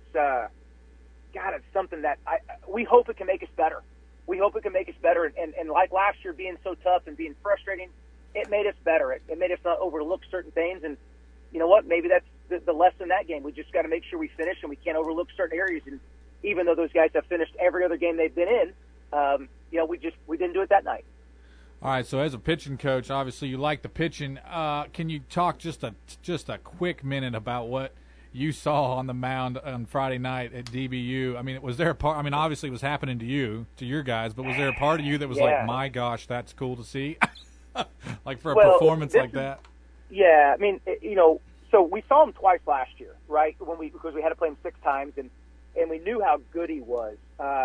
[SPEAKER 18] it's something that we hope it can make us better. We hope it can make us better, and like last year being so tough and being frustrating, it made us better. It made us not overlook certain things, and you know what? Maybe that's the lesson in that game. We just got to make sure we finish, and we can't overlook certain areas. And even though those guys have finished every other game they've been in, we didn't do it that night.
[SPEAKER 7] All right, so as a pitching coach, obviously you like the pitching. Can you talk just a quick minute about what you saw on the mound on Friday night at DBU? I mean, was there a part? I mean, obviously it was happening to your guys, but was there a part of you that was like, my gosh, that's cool to see, like for a performance like that?
[SPEAKER 18] Yeah, I mean, so we saw him twice last year, right? Because we had to play him 6 times, and we knew how good he was.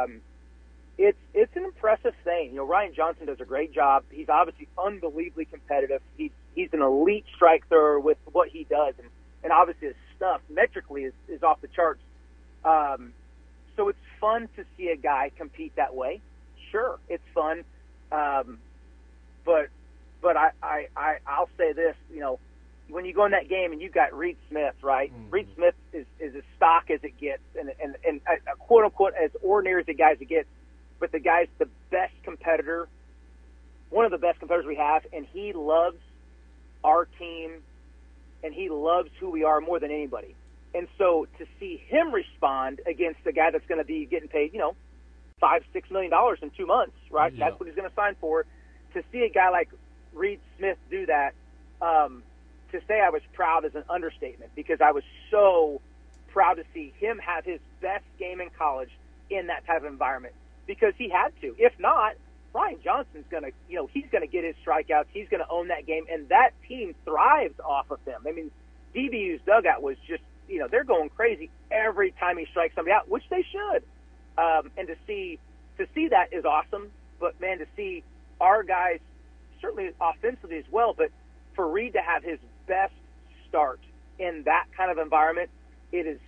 [SPEAKER 18] It's an impressive thing. Ryan Johnson does a great job. He's obviously unbelievably competitive. He's an elite strike thrower with what he does, and obviously his stuff metrically is off the charts. So it's fun to see a guy compete that way. Sure, it's fun. But I'll say this, when you go in that game and you got Reed Smith, right? Mm-hmm. Reed Smith is as stock as it gets, and a quote unquote as ordinary as the guys it gets. But the guy's the best competitor, one of the best competitors we have, and he loves our team, and he loves who we are more than anybody. And so to see him respond against the guy that's going to be getting paid, $5-6 million in 2 months, right? Yeah. That's what he's going to sign for. To see a guy like Reed Smith do that, to say I was proud is an understatement, because I was so proud to see him have his best game in college in that type of environment, because he had to. If not, Brian Johnson's going to, he's going to get his strikeouts. He's going to own that game, and that team thrives off of him. I mean, DBU's dugout was just, they're going crazy every time he strikes somebody out, which they should. And to see that is awesome. But man, to see our guys, certainly offensively as well, but for Reed to have his best start in that kind of environment, it's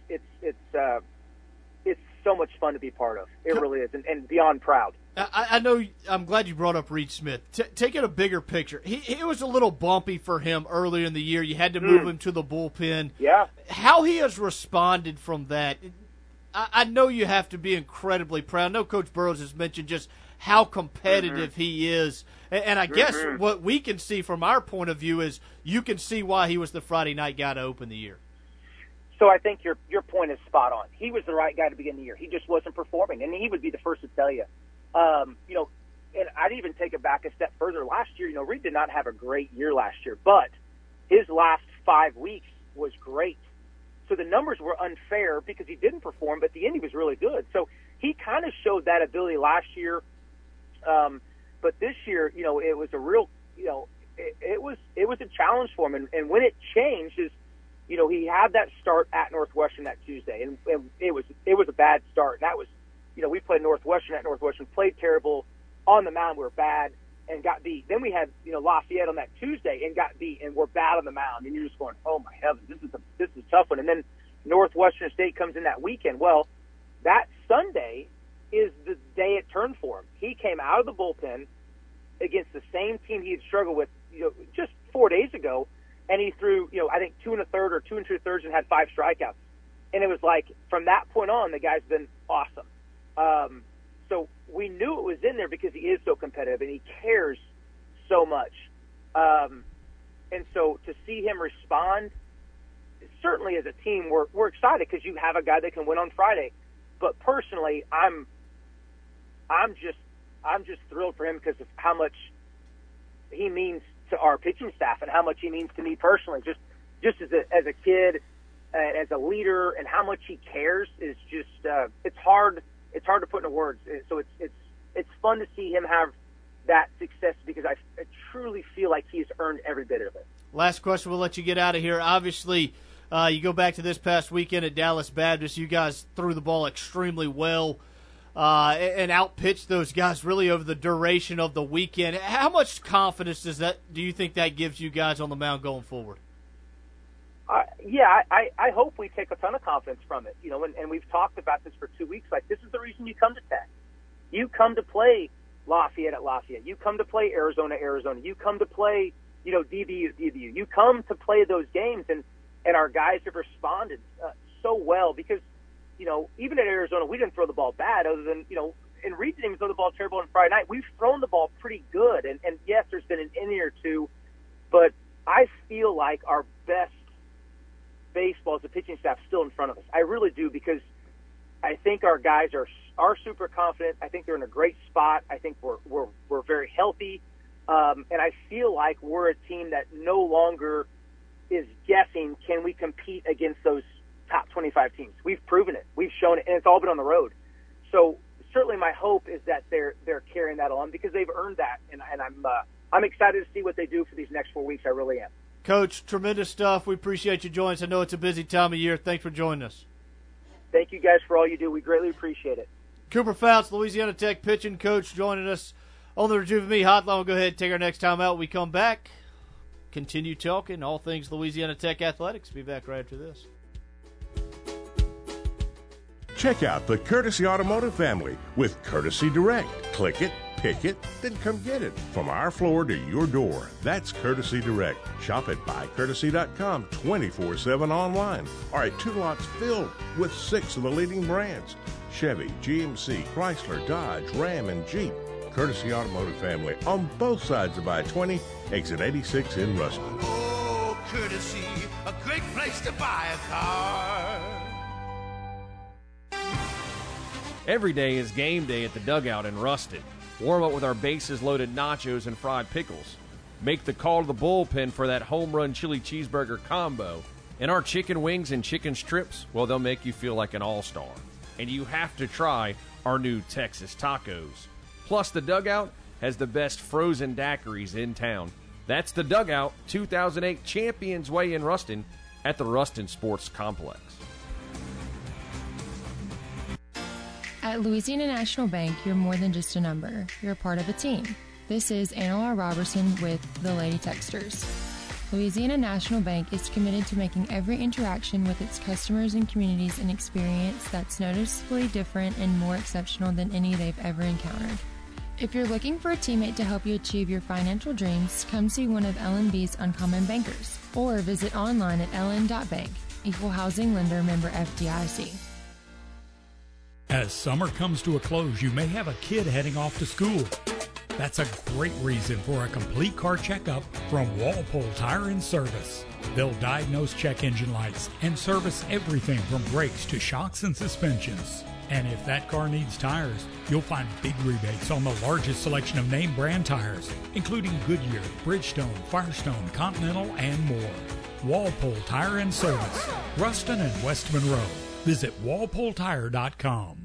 [SPEAKER 18] so much fun to be part of. It really is, and beyond proud.
[SPEAKER 6] I know. I'm glad you brought up Reed Smith. Taking a bigger picture, it was a little bumpy for him earlier in the year. You had to move him to the bullpen.
[SPEAKER 18] Yeah.
[SPEAKER 6] How he has responded from that, I know you have to be incredibly proud. I know Coach Burrows has mentioned just how competitive he is. And I guess what we can see from our point of view is you can see why he was the Friday night guy to open the year.
[SPEAKER 18] So I think your point is spot on. He was the right guy to begin the year. He just wasn't performing, and he would be the first to tell you. And I'd even take it back a step further. Last year, Reed did not have a great year last year, but his last 5 weeks was great. So the numbers were unfair because he didn't perform, but at the end he was really good. So he kind of showed that ability last year. But this year, it was a real, it was a challenge for him. And when it changed is, he had that start at Northwestern that Tuesday, and it was a bad start. And that was, we played Northwestern at Northwestern, played terrible on the mound. We were bad and got beat. Then we had, Lafayette on that Tuesday and got beat, and we're bad on the mound. And you're just going, oh my heavens, this is a tough one. And then Northwestern State comes in that weekend. Well, that Sunday is the day it turned for him. He came out of the bullpen against the same team he had struggled with, just 4 days ago, and he threw, I think 2 1/3 or 2 2/3 and had 5 strikeouts. And it was like, from that point on, the guy's been awesome. So we knew it was in there because he is so competitive and he cares so much. And so to see him respond, certainly as a team, we're excited because you have a guy that can win on Friday. But personally, I'm just thrilled for him because of how much he means to our pitching staff and how much he means to me personally. Just as a kid, as a leader, and how much he cares is just it's hard to put into words. So it's fun to see him have that success because I truly feel like he's earned every bit of it.
[SPEAKER 6] Last question, we'll let you get out of here. Obviously, you go back to this past weekend at Dallas Baptist. You guys threw the ball extremely well and outpitched those guys really over the duration of the weekend. How much confidence do you think that gives you guys on the mound going forward?
[SPEAKER 18] I hope we take a ton of confidence from it. And we've talked about this for 2 weeks. Like, this is the reason you come to Tech. You come to play Lafayette at Lafayette. You come to play Arizona. You come to play, DBU. You come to play those games, and our guys have responded so well because, even at Arizona, we didn't throw the ball bad other than, and Reed didn't even throw the ball terrible on Friday night. We've thrown the ball pretty good, and yes, there's been an inning or two, but I feel like our best baseball as a pitching staff still in front of us. I really do, because I think our guys are super confident. I think they're in a great spot. I think we're very healthy, and I feel like we're a team that no longer is guessing, can we compete against those top 25 teams? We've proven it. We've shown it, and it's all been on the road. So certainly my hope is that they're carrying that on because they've earned that, and I'm excited to see what they do for these next 4 weeks. I really am.
[SPEAKER 6] Coach, tremendous stuff. We appreciate you joining us. I know it's a busy time of year. Thanks for joining us.
[SPEAKER 18] Thank you guys for all you do. We greatly appreciate it.
[SPEAKER 6] Cooper Fouts, Louisiana Tech pitching coach, joining us on the Rejuve Me Hotline. We'll go ahead and take our next time out. When we come back, continue talking all things Louisiana Tech athletics. Be back right after this.
[SPEAKER 14] Check out the Courtesy Automotive family with Courtesy Direct. Click it, Pick it, then come get it. From our floor to your door, that's Courtesy Direct. Shop at buycourtesy.com 24/7 online. All right, 2 lots filled with 6 of the leading brands: Chevy, GMC, Chrysler, Dodge, Ram, and Jeep. Courtesy Automotive Family on both sides of I-20, exit 86 in Ruston.
[SPEAKER 13] Oh, Courtesy, a great place to buy a car.
[SPEAKER 2] Every day is game day at the Dugout in Ruston. Warm up with our bases-loaded nachos and fried pickles. Make the call to the bullpen for that home run chili cheeseburger combo. And our chicken wings and chicken strips, well, they'll make you feel like an all-star. And you have to try our new Texas tacos. Plus, the Dugout has the best frozen daiquiris in town. That's the Dugout, 2008 Champions Way in Ruston at the Ruston Sports Complex.
[SPEAKER 12] At Louisiana National Bank, you're more than just a number. You're a part of a team. This is Anna Robertson with the Lady Texters. Louisiana National Bank is committed to making every interaction with its customers and communities an experience that's noticeably different and more exceptional than any they've ever encountered. If you're looking for a teammate to help you achieve your financial dreams, come see one of LNB's Uncommon Bankers or visit online at ln.bank. Equal Housing Lender, member FDIC.
[SPEAKER 10] As summer comes to a close, you may have a kid heading off to school. That's a great reason for a complete car checkup from Walpole Tire and Service. They'll diagnose check engine lights and service everything from brakes to shocks and suspensions. And if that car needs tires, you'll find big rebates on the largest selection of name brand tires, including Goodyear, Bridgestone, Firestone, Continental, and more. Walpole Tire and Service, Ruston and West Monroe. Visit walpoletire.com.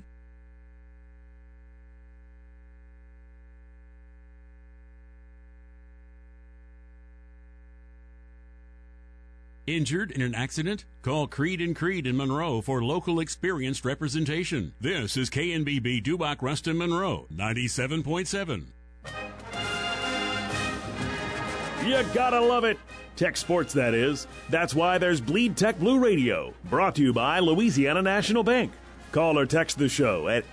[SPEAKER 4] Injured in an accident? Call Creed & Creed in Monroe for local experienced representation. This is KNBB Dubach Ruston Monroe, 97.7.
[SPEAKER 5] You gotta love it. Tech sports, that is. That's why there's Bleed Tech Blue Radio, brought to you by Louisiana National Bank. Call or text the show at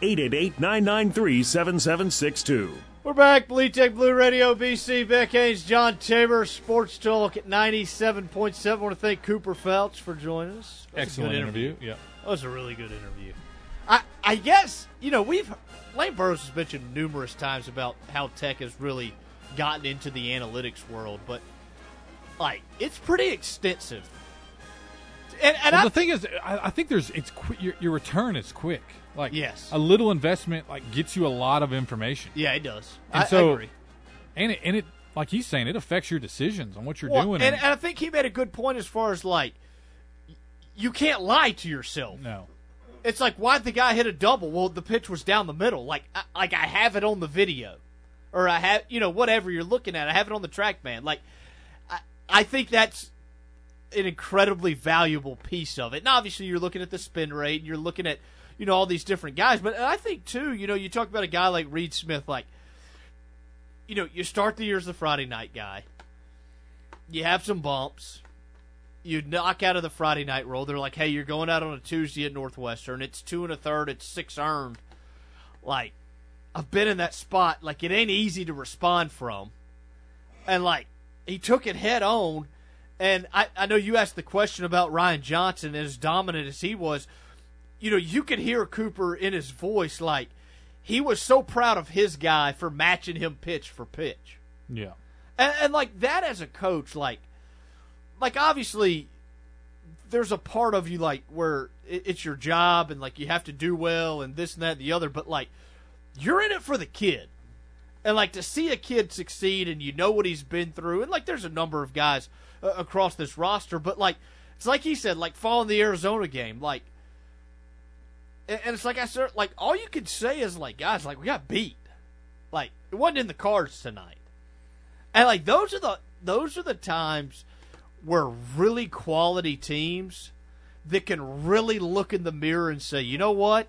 [SPEAKER 5] 888-993-7762.
[SPEAKER 6] We're back, Bleed Tech Blue Radio, BC, Beck Haynes, John Tabor, Sports Talk at 97.7. I want to thank Cooper Felch for joining us.
[SPEAKER 7] Excellent interview. Yeah,
[SPEAKER 6] that was a really good interview. I guess, Lane Burroughs has mentioned numerous times about how Tech has really gotten into the analytics world, but it's pretty extensive. And
[SPEAKER 7] the thing is, I think your return is quick.
[SPEAKER 6] Yes,
[SPEAKER 7] a little investment gets you a lot of information.
[SPEAKER 6] Yeah, it does.
[SPEAKER 7] And
[SPEAKER 6] I agree.
[SPEAKER 7] And it like he's saying, it affects your decisions on what you're doing.
[SPEAKER 6] And I think he made a good point as far as you can't lie to yourself.
[SPEAKER 7] No,
[SPEAKER 6] it's why'd the guy hit a double? Well, the pitch was down the middle. I have it on the video, or I have whatever you're looking at. I have it on the TrackMan. I think that's an incredibly valuable piece of it. And obviously you're looking at the spin rate, and you're looking at, all these different guys. But I think, too, you talk about a guy like Reed Smith, you start the year as the Friday night guy. You have some bumps. You knock out of the Friday night roll. They're like, hey, you're going out on a Tuesday at Northwestern. It's 2 1/3. It's 6 earned. I've been in that spot. It ain't easy to respond from. And, he took it head on. And I know you asked the question about Ryan Johnson, as dominant as he was. You could hear Cooper in his voice, he was so proud of his guy for matching him pitch for pitch.
[SPEAKER 7] Yeah.
[SPEAKER 6] And that as a coach, obviously there's a part of you, where it's your job and, you have to do well and this and that and the other, but, you're in it for the kid. And, to see a kid succeed and what he's been through, and, there's a number of guys across this roster, but, it's like he said, following the Arizona game, and it's I said, all you could say is, guys, we got beat. It wasn't in the cards tonight. And, those are the times where really quality teams that can really look in the mirror and say, you know what?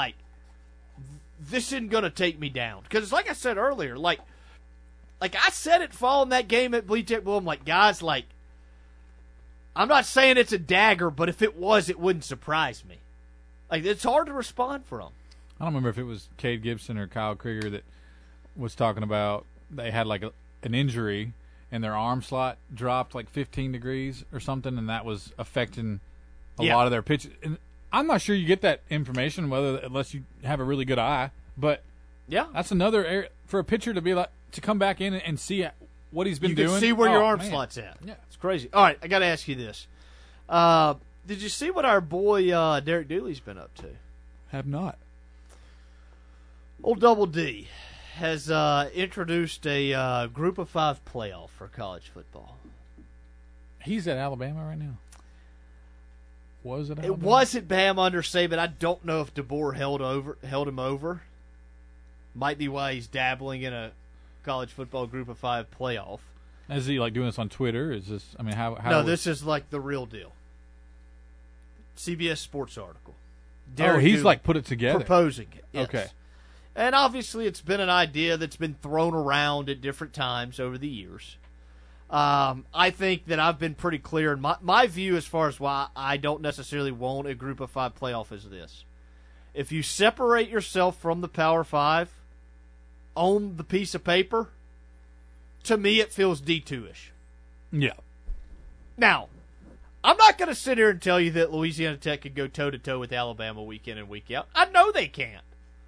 [SPEAKER 6] This isn't going to take me down. Because, like I said earlier, I said it following that game at Bleed Tech Blue, I'm guys, I'm not saying it's a dagger, but if it was, it wouldn't surprise me. It's hard to respond from.
[SPEAKER 7] I don't remember if it was Cade Gibson or Kyle Krieger that was talking about they had like an injury and their arm slot dropped like 15 degrees or something, and that was affecting a lot of their pitches. And I'm not sure you get that information unless you have a really good eye, but that's another area for a pitcher to be like to come back in and see what he's been doing.
[SPEAKER 6] You can see where your arm slot's at.
[SPEAKER 7] Yeah,
[SPEAKER 6] it's crazy. All right, I got to ask you this: did you see what our boy Derek Dooley's been up to?
[SPEAKER 7] Have not.
[SPEAKER 6] Old Double D has introduced a Group of 5 playoff for college football.
[SPEAKER 7] He's at Alabama right now. Was it Alabama?
[SPEAKER 6] It wasn't Bama under Saban. I don't know if DeBoer held him over. Might be why he's dabbling in a college football Group of 5 playoff.
[SPEAKER 7] Is he like doing this on Twitter? Is this? I mean, how?
[SPEAKER 6] No, this is like the real deal. CBS Sports article.
[SPEAKER 7] Derek he's Dooley like put it together,
[SPEAKER 6] proposing it. Yes.
[SPEAKER 7] Okay.
[SPEAKER 6] And obviously, it's been an idea that's been thrown around at different times over the years. I think that I've been pretty clear in my view as far as why I don't necessarily want a Group of 5 playoff is this. If you separate yourself from the Power 5 on the piece of paper, to me it feels D2-ish.
[SPEAKER 7] Yeah.
[SPEAKER 6] Now, I'm not going to sit here and tell you that Louisiana Tech could go toe-to-toe with Alabama week in and week out. I know they can't.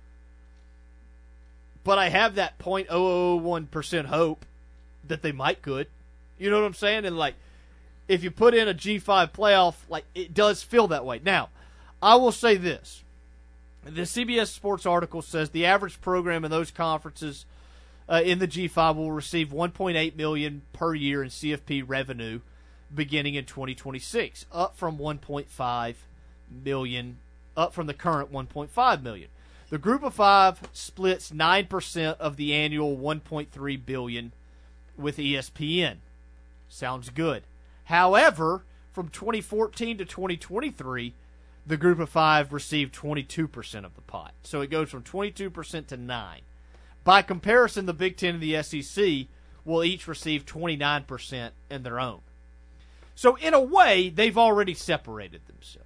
[SPEAKER 6] But I have that 0.001% hope that they might could. You know what I'm saying? And, like, if you put in a G5 playoff, like, it does feel that way. Now, I will say this. The CBS Sports article says the average program in those conferences in the G5 will receive $1.8 million per year in CFP revenue beginning in 2026, up from $1.5 million, up from the current $1.5 million. The Group of 5 splits 9% of the annual $1.3 billion with ESPN. Sounds good. However, from 2014 to 2023, the Group of 5 received 22% of the pot. So it goes from 22% to 9%. By comparison, the Big Ten and the SEC will each receive 29% in their own. So in a way, they've already separated themselves.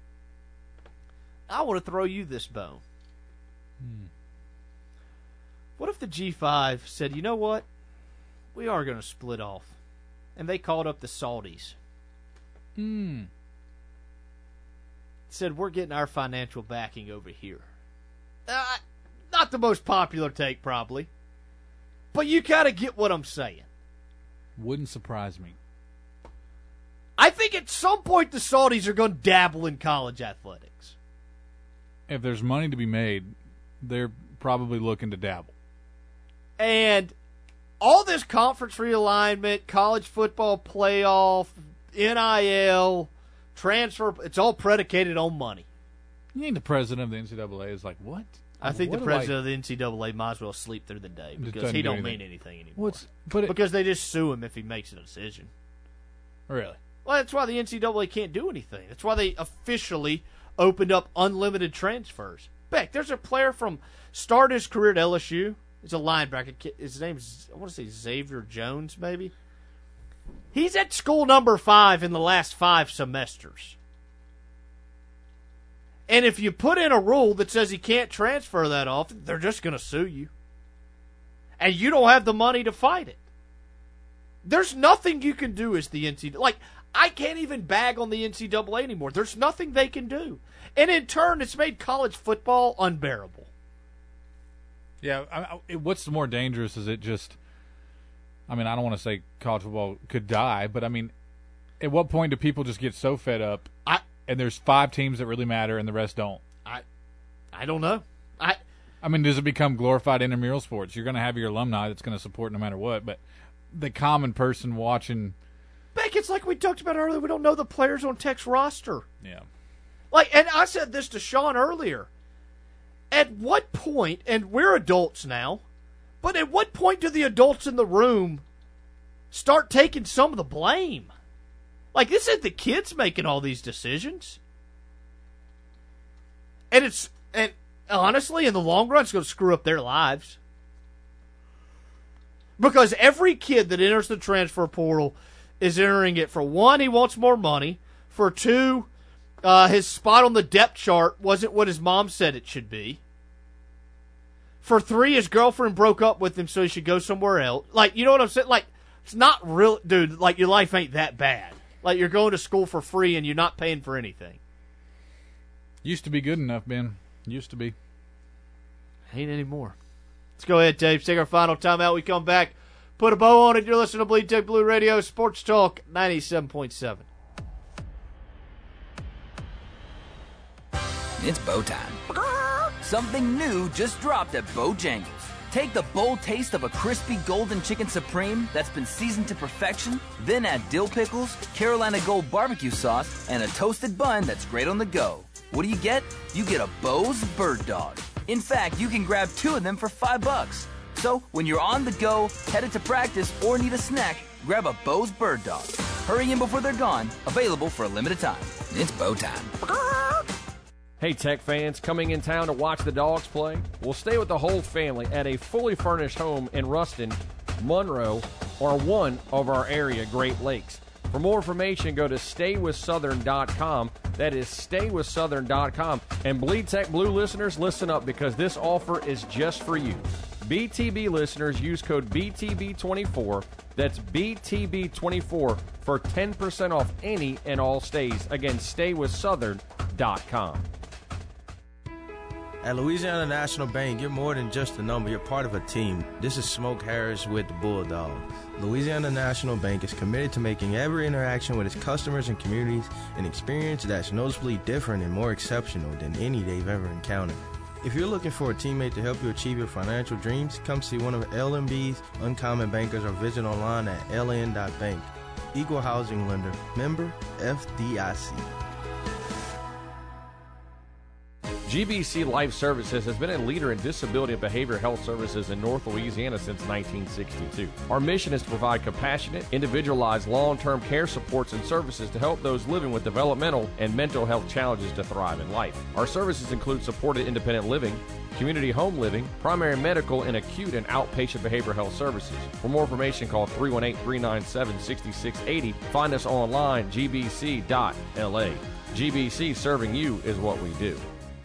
[SPEAKER 6] I want to throw you this bone. What if the G5 said, you know what? We are going to split off. And they called up the Saudis. Said, we're getting our financial backing over here. Not the most popular take, probably. But you kind of get what I'm saying.
[SPEAKER 7] Wouldn't surprise me.
[SPEAKER 6] I think at some point the Saudis are going to dabble in college athletics.
[SPEAKER 7] If there's money to be made, they're probably looking to dabble.
[SPEAKER 6] And all this conference realignment, college football playoff, NIL, transfer, it's all predicated on money.
[SPEAKER 7] You think the president of the NCAA is like, what?
[SPEAKER 6] I think the president of the NCAA might as well sleep through the day because he don't mean anything anymore. Because they just sue him if he makes a decision.
[SPEAKER 7] Really?
[SPEAKER 6] Well, that's why the NCAA can't do anything. That's why they officially opened up unlimited transfers. Beck, there's a player from started his career at LSU. He's a linebacker. His name's, I want to say Xavier Jones, maybe. He's at school number 5 in the last 5 semesters. And if you put in a rule that says he can't transfer that often, they're just going to sue you. And you don't have the money to fight it. There's nothing you can do as the NCAA. Like, I can't even bag on the NCAA anymore. There's nothing they can do. And in turn, it's made college football unbearable.
[SPEAKER 7] Yeah, what's more dangerous is it just, I mean, I don't want to say college football could die, but I mean, at what point do people just get so fed up and there's 5 teams that really matter and the rest don't?
[SPEAKER 6] I don't know.
[SPEAKER 7] I mean, does it become glorified intramural sports? You're going to have your alumni that's going to support no matter what, but the common person watching.
[SPEAKER 6] Beck, it's like we talked about earlier. We don't know the players on Tech's roster.
[SPEAKER 7] Yeah.
[SPEAKER 6] Like, and I said this to Sean earlier. At what point, and we're adults now, but at what point do the adults in the room start taking some of the blame? Like, this isn't the kids making all these decisions. And honestly, in the long run, it's going to screw up their lives. Because every kid that enters the transfer portal is entering it for 1, he wants more money. For 2, his spot on the depth chart wasn't what his mom said it should be. For 3, his girlfriend broke up with him, so he should go somewhere else. Like, you know what I'm saying? Like, it's not real, dude. Like, your life ain't that bad. Like, you're going to school for free and you're not paying for anything.
[SPEAKER 7] Used to be good enough, Ben. Used to be.
[SPEAKER 6] Ain't anymore. Let's go ahead, Dave. Take our final timeout. We come back. Put a bow on it. You're listening to Bleed Tech Blue Radio, Sports Talk 97.7.
[SPEAKER 17] It's bow time. Something new just dropped at Bojangles. Take the bold taste of a crispy golden chicken supreme that's been seasoned to perfection, then add dill pickles, Carolina Gold barbecue sauce, and a toasted bun that's great on the go. What do you get? You get a Bo's Bird Dog. In fact, you can grab 2 of them for $5. So, when you're on the go, headed to practice, or need a snack, grab a Bo's Bird Dog. Hurry in before they're gone. Available for a limited time. It's bow time.
[SPEAKER 2] Hey, Tech fans, coming in town to watch the Dogs play? We'll stay with the whole family at a fully furnished home in Ruston, Monroe, or one of our area Great Lakes. For more information, go to staywithsouthern.com. That is staywithsouthern.com. And Bleed Tech Blue listeners, listen up because this offer is just for you. BTB listeners, use code BTB24. That's BTB24 for 10% off any and all stays. Again, staywithsouthern.com.
[SPEAKER 9] At Louisiana National Bank, you're more than just a number. You're part of a team. This is Smoke Harris with the Bulldogs. Louisiana National Bank is committed to making every interaction with its customers and communities an experience that's noticeably different and more exceptional than any they've ever encountered. If you're looking for a teammate to help you achieve your financial dreams, come see one of LNB's Uncommon Bankers or visit online at ln.bank. Equal housing lender. Member FDIC.
[SPEAKER 2] GBC Life Services has been a leader in disability and behavioral health services in North Louisiana since 1962. Our mission is to provide compassionate, individualized, long-term care supports and services to help those living with developmental and mental health challenges to thrive in life. Our services include supported independent living, community home living, primary medical, and acute and outpatient behavioral health services. For more information, call 318-397-6680. Find us online, gbc.la. GBC, serving you is what we do.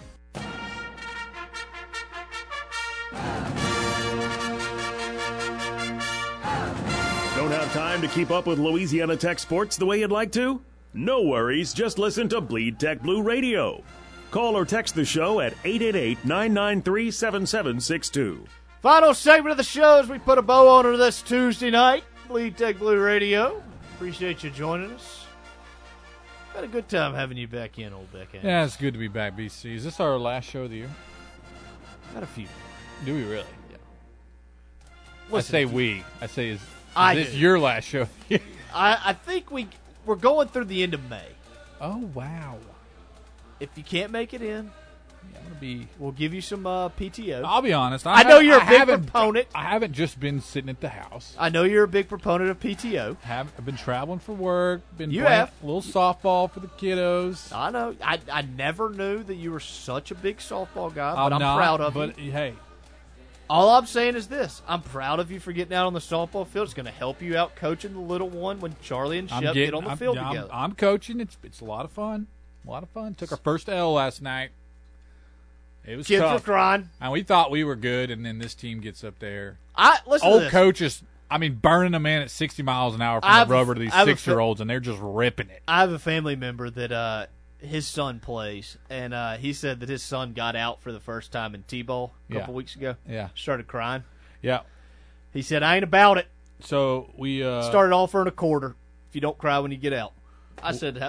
[SPEAKER 5] Don't have time to keep up with Louisiana Tech sports the way you'd like to? No worries, just listen to Bleed Tech Blue Radio. Call or text the show at 888-993-7762.
[SPEAKER 6] Final segment of the show as we put a bow on it this Tuesday night. Bleed Tech Blue Radio. Appreciate you joining us. Had a good time having you back in, old Beck.
[SPEAKER 7] Yeah, it's good to be back, BC. Is this our last show of the year?
[SPEAKER 6] Had a few.
[SPEAKER 7] Do we really?
[SPEAKER 6] Yeah.
[SPEAKER 7] I say we. I say is this
[SPEAKER 6] do.
[SPEAKER 7] your last show?
[SPEAKER 6] I think we're going through the end of May.
[SPEAKER 7] Oh, wow.
[SPEAKER 6] If you can't make it in, we'll give you some PTO.
[SPEAKER 7] I'll be honest.
[SPEAKER 6] I know you're a big proponent.
[SPEAKER 7] I haven't just been sitting at the house.
[SPEAKER 6] I know you're a big proponent of PTO.
[SPEAKER 7] I've been traveling for work. Been
[SPEAKER 6] you
[SPEAKER 7] playing
[SPEAKER 6] have
[SPEAKER 7] a little softball for the kiddos.
[SPEAKER 6] I know. I never knew that you were such a big softball guy, but I'm
[SPEAKER 7] not,
[SPEAKER 6] proud of
[SPEAKER 7] but
[SPEAKER 6] you.
[SPEAKER 7] Hey.
[SPEAKER 6] All I'm saying is this. I'm proud of you for getting out on the softball field. It's going to help you out coaching the little one when Charlie and Shep get on the field together.
[SPEAKER 7] I'm coaching. It's a lot of fun. A lot of fun. Took our first L last night. It was
[SPEAKER 6] Kids
[SPEAKER 7] tough.
[SPEAKER 6] were crying.
[SPEAKER 7] And we thought we were good, and then this team gets up there.
[SPEAKER 6] Listen
[SPEAKER 7] Old
[SPEAKER 6] to this.
[SPEAKER 7] coaches, burning them in at 60 miles an hour from the rubber to these 6-year-olds, and they're just ripping it.
[SPEAKER 6] I have a family member that his son plays, and he said that his son got out for the first time in T-ball a couple weeks ago.
[SPEAKER 7] Yeah.
[SPEAKER 6] Started crying.
[SPEAKER 7] Yeah.
[SPEAKER 6] He said, I ain't about it.
[SPEAKER 7] So we
[SPEAKER 6] started offering a quarter if you don't cry when you get out. I said,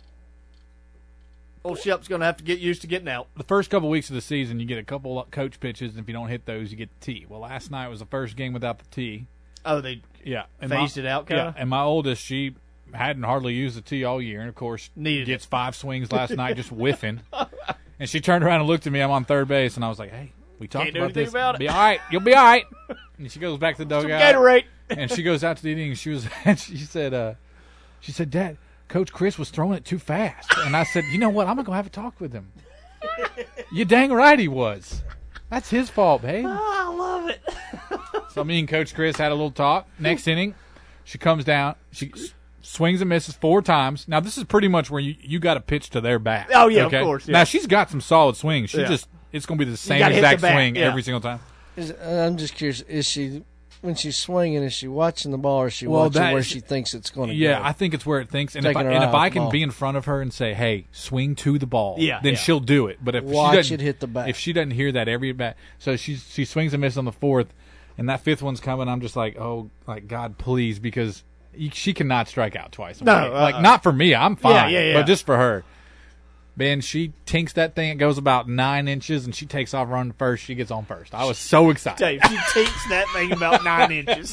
[SPEAKER 6] old Shep's going to have to get used to getting out.
[SPEAKER 7] The first couple weeks of the season, you get a couple of coach pitches, and if you don't hit those, you get the tee. Well, last night was the first game without the tee.
[SPEAKER 6] Oh, they phased it out, kind of?
[SPEAKER 7] Yeah, and my oldest, she hadn't hardly used the tee all year, and, of course, gets 5 swings last night just whiffing. And she turned around and looked at me. I'm on third base, and I was like, hey, we talked about this.
[SPEAKER 6] About
[SPEAKER 7] Be all right. You'll be all right. And she goes back to the dugout.
[SPEAKER 6] Some Gatorade.
[SPEAKER 7] And she goes out to the inning, and she said, Dad, Coach Chris was throwing it too fast. And I said, you know what? I'm going to go have a talk with him. You dang right he was. That's his fault, babe.
[SPEAKER 6] Oh, I love it.
[SPEAKER 7] So me and Coach Chris had a little talk. Next inning, she comes down. She swings and misses 4 times. Now, this is pretty much where you got to pitch to their bat.
[SPEAKER 6] Oh, yeah,
[SPEAKER 7] okay?
[SPEAKER 6] of course. Yeah.
[SPEAKER 7] Now, she's got some solid swings. She just it's going to be the same
[SPEAKER 6] gotta hit
[SPEAKER 7] exact
[SPEAKER 6] the bat,
[SPEAKER 7] swing
[SPEAKER 6] yeah.
[SPEAKER 7] every single time.
[SPEAKER 8] I'm just curious, is she, when she's swinging, is she watching the ball or is she
[SPEAKER 7] Well,
[SPEAKER 8] watching
[SPEAKER 7] that
[SPEAKER 8] where
[SPEAKER 7] is-
[SPEAKER 8] she thinks it's going to go?
[SPEAKER 7] Yeah, I think it's where it thinks. And if
[SPEAKER 8] Taking her eye
[SPEAKER 7] I
[SPEAKER 8] off the
[SPEAKER 7] can
[SPEAKER 8] ball.
[SPEAKER 7] be in front of her and say, hey, swing to the ball,
[SPEAKER 6] Yeah,
[SPEAKER 7] then
[SPEAKER 6] yeah.
[SPEAKER 7] she'll do it. But if
[SPEAKER 8] Watch
[SPEAKER 7] she doesn't,
[SPEAKER 8] it hit the bat.
[SPEAKER 7] If she doesn't hear that every bat, so she swings and misses on the fourth, and that fifth one's coming, I'm just like, oh, like, God, please, because she cannot strike out twice.
[SPEAKER 6] No,
[SPEAKER 7] like, not for me. I'm fine.
[SPEAKER 6] Yeah.
[SPEAKER 7] But just for her. Man, she tinks that thing. It goes about 9 inches, and she takes off running first. She gets on first. I was so excited.
[SPEAKER 6] Dave, she takes that thing about 9 inches.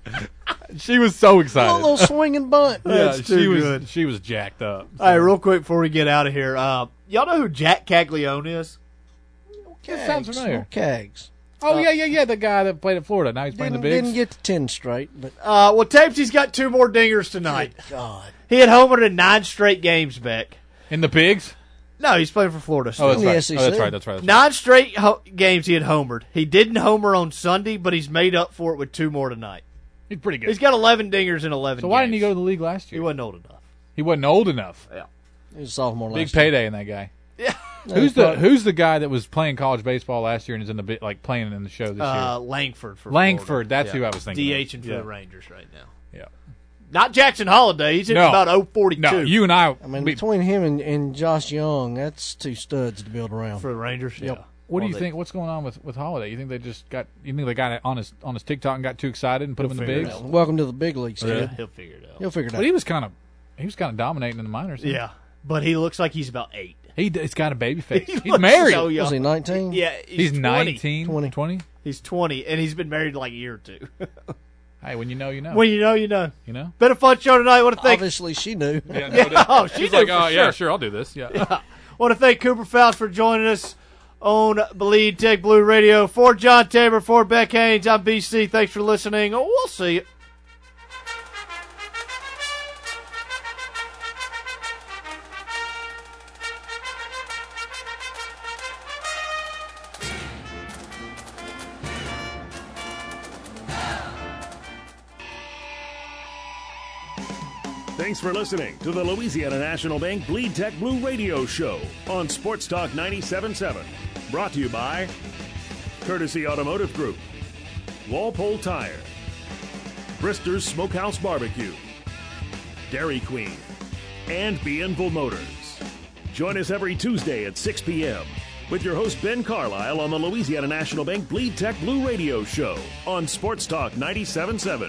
[SPEAKER 7] She was so excited.
[SPEAKER 8] A little swinging bunt.
[SPEAKER 7] Yeah,
[SPEAKER 6] That's too
[SPEAKER 7] was
[SPEAKER 6] good.
[SPEAKER 7] she was jacked up.
[SPEAKER 6] All right, real quick before we get out of here, y'all know who Jack Caglione is?
[SPEAKER 7] It sounds familiar.
[SPEAKER 8] Cags.
[SPEAKER 7] Oh, yeah. The guy that played at Florida. Now he's playing the Bigs.
[SPEAKER 8] Didn't get to 10 straight, but
[SPEAKER 6] Well, Tapsy's got 2 more dingers tonight.
[SPEAKER 8] God.
[SPEAKER 6] He had homered in 9 straight games, Beck.
[SPEAKER 7] In the Bigs?
[SPEAKER 6] No, he's playing for Florida still.
[SPEAKER 7] Oh, that's
[SPEAKER 8] In
[SPEAKER 7] right.
[SPEAKER 8] the
[SPEAKER 7] Oh,
[SPEAKER 8] SEC.
[SPEAKER 7] that's right.
[SPEAKER 6] 9 straight games he had homered. He didn't homer on Sunday, but he's made up for it with 2 more tonight.
[SPEAKER 7] He's pretty good.
[SPEAKER 6] He's got 11 dingers in 11
[SPEAKER 7] So why
[SPEAKER 6] games.
[SPEAKER 7] didn't he go to the league last
[SPEAKER 6] He
[SPEAKER 7] year?
[SPEAKER 6] wasn't old enough.
[SPEAKER 7] He wasn't old enough.
[SPEAKER 6] Yeah.
[SPEAKER 8] He was a sophomore
[SPEAKER 7] Big
[SPEAKER 8] last year.
[SPEAKER 7] payday in that guy.
[SPEAKER 6] Yeah.
[SPEAKER 7] Who's the guy that was playing college baseball last year and is in the playing in the show this year?
[SPEAKER 6] Langford. For
[SPEAKER 7] Langford.
[SPEAKER 6] Florida.
[SPEAKER 7] That's who I was thinking.
[SPEAKER 6] DHing
[SPEAKER 7] of.
[SPEAKER 6] for the Rangers right now.
[SPEAKER 7] Yeah.
[SPEAKER 6] Not Jackson Holiday. He's hitting about 0.42.
[SPEAKER 7] No, you and I.
[SPEAKER 8] Between him and Josh Young, that's 2 studs to build around.
[SPEAKER 6] For the Rangers,
[SPEAKER 8] Yep.
[SPEAKER 6] yeah.
[SPEAKER 7] What do you think? What's going on with Holiday? You think they just got? You think they got it on his TikTok and got too excited and put him in the
[SPEAKER 6] figure it
[SPEAKER 7] bigs?
[SPEAKER 6] out.
[SPEAKER 8] Welcome to the big leagues,
[SPEAKER 6] Yeah,
[SPEAKER 8] kid.
[SPEAKER 6] he'll figure it out.
[SPEAKER 8] He'll figure it out.
[SPEAKER 7] But he was kind of dominating in the minors.
[SPEAKER 6] Yeah, but he looks like he's about 8.
[SPEAKER 7] He's got a baby face.
[SPEAKER 6] He
[SPEAKER 7] He's
[SPEAKER 6] looks
[SPEAKER 7] married.
[SPEAKER 6] so young.
[SPEAKER 8] Was he 19?
[SPEAKER 6] Yeah,
[SPEAKER 7] He's
[SPEAKER 6] 20.
[SPEAKER 7] 19, 20.
[SPEAKER 6] He's 20, and he's been married like a year or 2.
[SPEAKER 7] Hey, when you know, you know.
[SPEAKER 6] When you know, you know.
[SPEAKER 7] You know?
[SPEAKER 6] Been a fun show tonight. Want to thank.
[SPEAKER 8] Obviously, she knew.
[SPEAKER 7] Yeah, no
[SPEAKER 6] Yeah,
[SPEAKER 7] doubt.
[SPEAKER 6] oh, she
[SPEAKER 7] She's
[SPEAKER 6] knew
[SPEAKER 7] like,
[SPEAKER 6] for
[SPEAKER 7] oh, yeah,
[SPEAKER 6] sure.
[SPEAKER 7] sure, I'll do this. Yeah.
[SPEAKER 6] Want to thank Cooper Fouts for joining us on Bleed Tech Blue Radio. For John Tabor, for Beck Haynes, I'm BC. Thanks for listening. We'll see you.
[SPEAKER 5] Thanks for listening to the Louisiana National Bank Bleed Tech Blue Radio Show on Sports Talk 97.7. Brought to you by Courtesy Automotive Group, Walpole Tire, Brister's Smokehouse Barbecue, Dairy Queen, and Bienville Motors. Join us every Tuesday at 6 p.m. with your host Ben Carlisle on the Louisiana National Bank Bleed Tech Blue Radio Show on Sports Talk 97.7.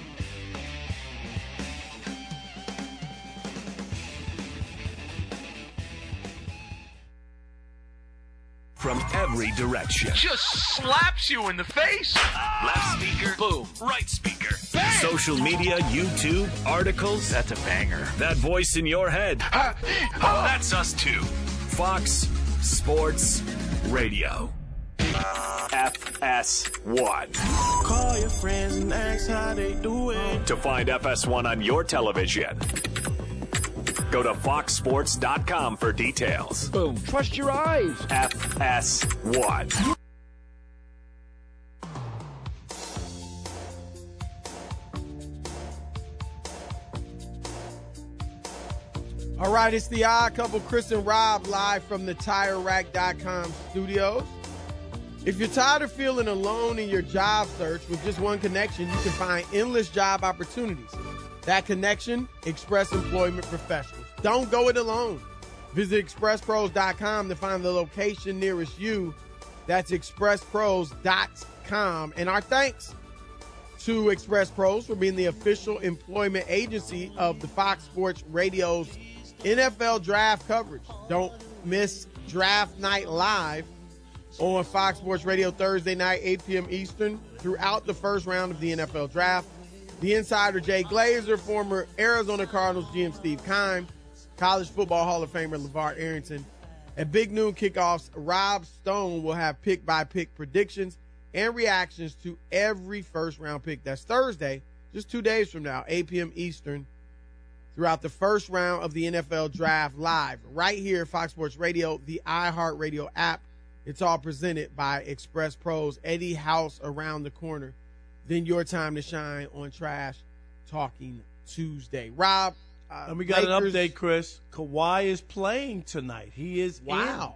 [SPEAKER 1] From every direction.
[SPEAKER 13] Just slaps you in the face.
[SPEAKER 1] Left speaker, boom. Right speaker.
[SPEAKER 13] Bang!
[SPEAKER 1] Social media, YouTube, articles. That's a banger. That voice in your head. That's us too. Fox Sports Radio. FS1.
[SPEAKER 19] Call your friends and ask how they doing.
[SPEAKER 1] To find FS1 on your television, go to foxsports.com for details.
[SPEAKER 19] Boom. Trust your eyes.
[SPEAKER 1] FS1.
[SPEAKER 20] All right, it's the Odd Couple, Chris and Rob, live from the TireRack.com studios. If you're tired of feeling alone in your job search, with just one connection, you can find endless job opportunities. That connection, Express Employment Professionals. Don't go it alone. Visit expresspros.com to find the location nearest you. That's expresspros.com. And our thanks to Express Pros for being the official employment agency of the Fox Sports Radio's NFL draft coverage. Don't miss Draft Night Live on Fox Sports Radio Thursday night, 8 p.m. Eastern, throughout the first round of the NFL draft. The insider Jay Glazer, former Arizona Cardinals GM Steve Keim, College Football Hall of Famer LeVar Arrington. At Big Noon Kickoffs, Rob Stone will have pick-by-pick predictions and reactions to every first-round pick. That's Thursday, just 2 days from now, 8 p.m. Eastern, throughout the first round of the NFL Draft live, right here at Fox Sports Radio, the iHeartRadio app. It's all presented by Express Pros. Eddie House around the corner. Then your time to shine on Trash Talking Tuesday. Rob,
[SPEAKER 19] and we got
[SPEAKER 20] Lakers,
[SPEAKER 19] an update, Chris. Kawhi is playing tonight. He is
[SPEAKER 20] Wow.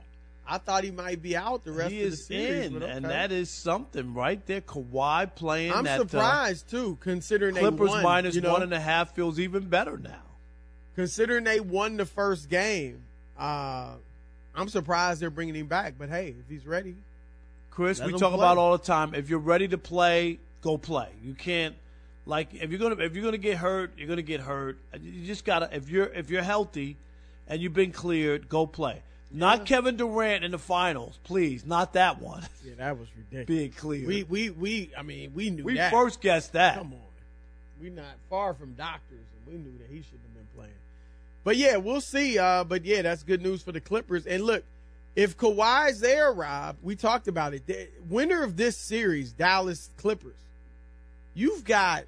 [SPEAKER 20] I thought he might be out the rest
[SPEAKER 21] He
[SPEAKER 20] of the
[SPEAKER 21] is
[SPEAKER 20] series.
[SPEAKER 21] in,
[SPEAKER 20] but okay.
[SPEAKER 21] and that is something right there. Kawhi playing.
[SPEAKER 20] I'm surprised too, considering
[SPEAKER 21] Clippers
[SPEAKER 20] they won.
[SPEAKER 21] minus 1.5 feels even better now.
[SPEAKER 20] Considering they won the first game, I'm surprised they're bringing him back. But hey, if he's ready,
[SPEAKER 21] Chris,
[SPEAKER 20] let
[SPEAKER 21] we
[SPEAKER 20] him
[SPEAKER 21] talk
[SPEAKER 20] play.
[SPEAKER 21] about all the time. If you're ready to play, go play. You can't if you're gonna get hurt, you're gonna get hurt. You just gotta if you're healthy and you've been cleared, go play. Not Kevin Durant in the finals, please. Not that one.
[SPEAKER 20] Yeah, that was ridiculous.
[SPEAKER 21] Being cleared.
[SPEAKER 20] We knew
[SPEAKER 21] we
[SPEAKER 20] that.
[SPEAKER 21] first guessed that.
[SPEAKER 20] Come on, we're not far from doctors, and we knew that he shouldn't have been playing. But yeah, we'll see. But yeah, that's good news for the Clippers. And look, if Kawhi's there, Rob, we talked about it. The winner of this series, Dallas Clippers, you've got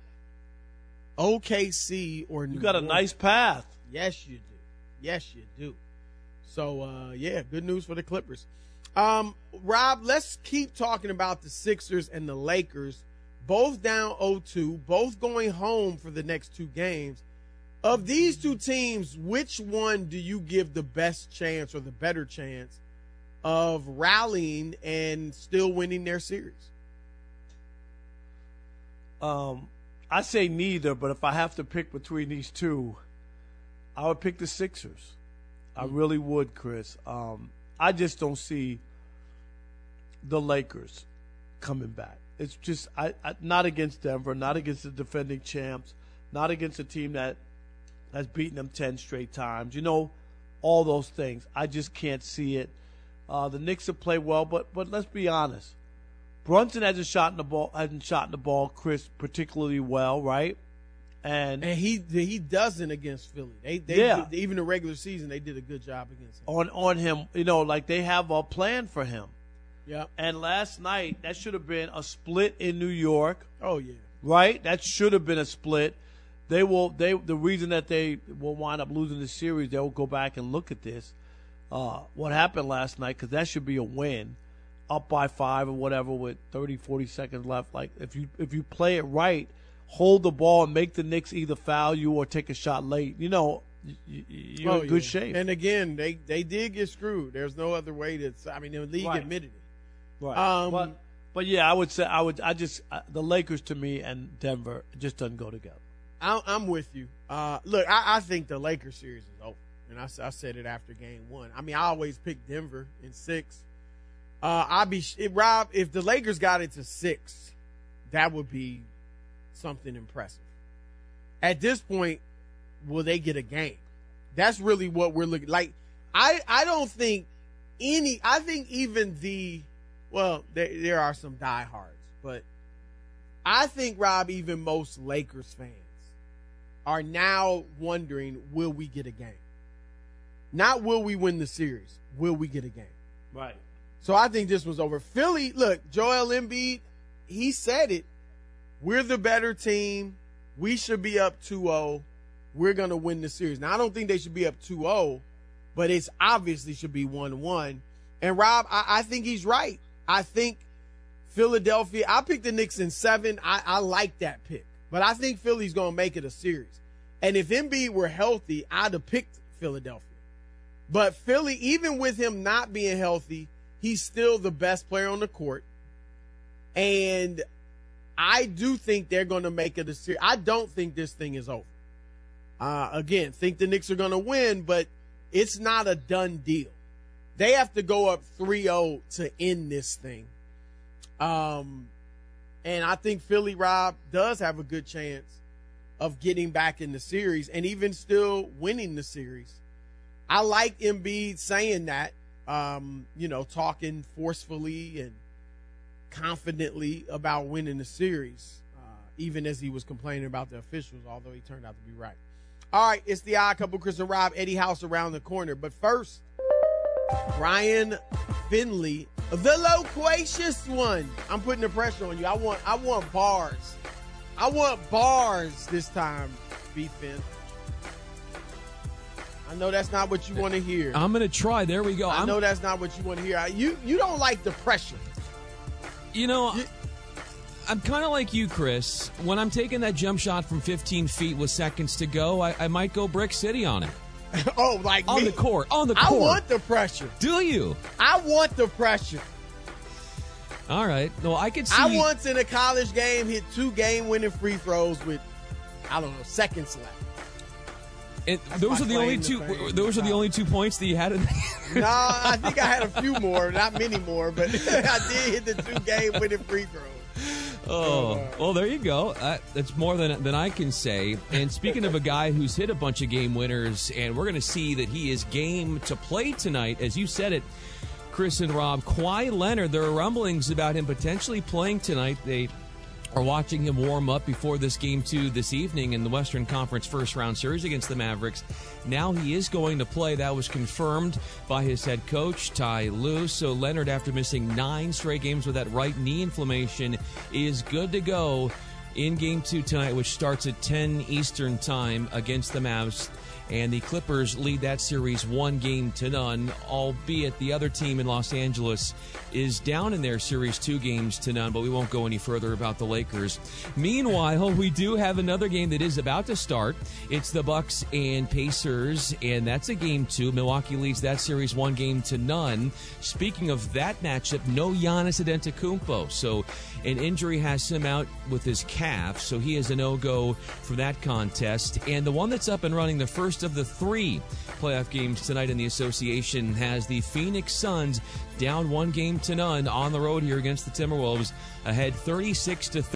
[SPEAKER 20] OKC or New
[SPEAKER 21] You got a
[SPEAKER 20] Orleans.
[SPEAKER 21] nice path.
[SPEAKER 20] Yes, you do. Yes, you do. So, yeah, good news for the Clippers. Rob, let's keep talking about the Sixers and the Lakers. Both down 0-2, both going home for the next two games. Of these two teams, which one do you give the best chance or the better chance of rallying and still winning their series?
[SPEAKER 21] I say neither, but if I have to pick between these two, I would pick the Sixers. I really would, Chris. I just don't see the Lakers coming back. It's just I not against Denver, not against the defending champs, not against a team that has beaten them 10 straight times. You know, all those things. I just can't see it. The Knicks have played well, but let's be honest. Brunson hasn't shot in the ball, Chris, particularly well, right? And
[SPEAKER 20] he doesn't against Philly. They even the regular season they did a good job against him.
[SPEAKER 21] On him, you know, like they have a plan for him.
[SPEAKER 20] Yeah.
[SPEAKER 21] And last night that should have been a split in New York.
[SPEAKER 20] Oh yeah.
[SPEAKER 21] Right? That should have been a split. The reason that they will wind up losing the series, they'll go back and look at this. What happened last night, because that should be a win. Up by 5 or whatever with 30, 40 seconds left. Like if you play it right, hold the ball and make the Knicks either foul you or take a shot late, you know, you're in good shape.
[SPEAKER 20] And again, they did get screwed. There's no other way to. I mean, the league admitted it.
[SPEAKER 21] Right. But yeah, I would say the Lakers to me and Denver just doesn't go together.
[SPEAKER 20] I'm with you. Look, I think the Lakers series is over, and I said it after game 1. I mean, I always pick Denver in 6. Rob, if the Lakers got it to 6, that would be something impressive. At this point, will they get a game? That's really what we're looking like. I don't think I think even there are some diehards, but I think, Rob, even most Lakers fans are now wondering, will we get a game? Not will we win the series, will we get a game?
[SPEAKER 21] Right.
[SPEAKER 20] So I think this was over. Philly, look, Joel Embiid, he said it. We're the better team. We should be up 2-0. We're going to win the series. Now, I don't think they should be up 2-0, but it's obviously should be 1-1. And, Rob, I think he's right. I think Philadelphia, I picked the Knicks in 7. I like that pick. But I think Philly's going to make it a series. And if Embiid were healthy, I'd have picked Philadelphia. But Philly, even with him not being healthy, he's still the best player on the court. And I do think they're going to make it a series. I don't think this thing is over. Again, think the Knicks are going to win, but it's not a done deal. They have to go up 3-0 to end this thing. And I think Philly, Rob, does have a good chance of getting back in the series and even still winning the series. I like Embiid saying that. Talking forcefully and confidently about winning the series, even as he was complaining about the officials, although he turned out to be right. All right, it's the Odd Couple, Chris and Rob, Eddie House around the corner. But first, Brian Finley, the loquacious one. I'm putting the pressure on you. I want bars. I want bars this time, B-Fin. I know that's not what you want to hear.
[SPEAKER 22] I'm going to try. There we go.
[SPEAKER 20] I know that's not what you want to hear. You don't like the pressure.
[SPEAKER 22] You know, I'm kind of like you, Chris. When I'm taking that jump shot from 15 feet with seconds to go, I might go Brick City on it.
[SPEAKER 20] Oh, like
[SPEAKER 22] on
[SPEAKER 20] me?
[SPEAKER 22] the court. On the
[SPEAKER 20] I
[SPEAKER 22] court.
[SPEAKER 20] want the pressure.
[SPEAKER 22] Do you?
[SPEAKER 20] I want the pressure.
[SPEAKER 22] All right. No, I could see.
[SPEAKER 20] I once in a college game hit 2 game-winning free throws with, I don't know, seconds left.
[SPEAKER 22] And those are the only two. Those are the only 2 points that you had in.
[SPEAKER 20] No, I think I had a few more, not many more, but I did hit the 2 game-winning free throws.
[SPEAKER 22] Oh, well, there you go. That's more than I can say. And speaking of a guy who's hit a bunch of game winners, and we're going to see that he is game to play tonight, as you said it, Chris and Rob, Kawhi Leonard, there are rumblings about him potentially playing tonight. They are watching him warm up before this Game 2 this evening in the Western Conference first-round series against the Mavericks. Now he is going to play. That was confirmed by his head coach, Ty Lue. So Leonard, after missing 9 straight games with that right knee inflammation, is good to go in Game 2 tonight, which starts at 10 Eastern Time against the Mavs. And the Clippers lead that series 1-0, albeit the other team in Los Angeles is down in their series 2-0, but we won't go any further about the Lakers. Meanwhile, we do have another game that is about to start. It's the Bucks and Pacers, and that's a Game 2. Milwaukee leads that series 1-0. Speaking of that matchup, no Giannis Antetokounmpo, so an injury has him out with his calf, so he is a no-go for that contest. And the one that's up and running, the first of the 3 playoff games tonight in the association, has the Phoenix Suns down 1-0 on the road here against the Timberwolves, ahead 36-30.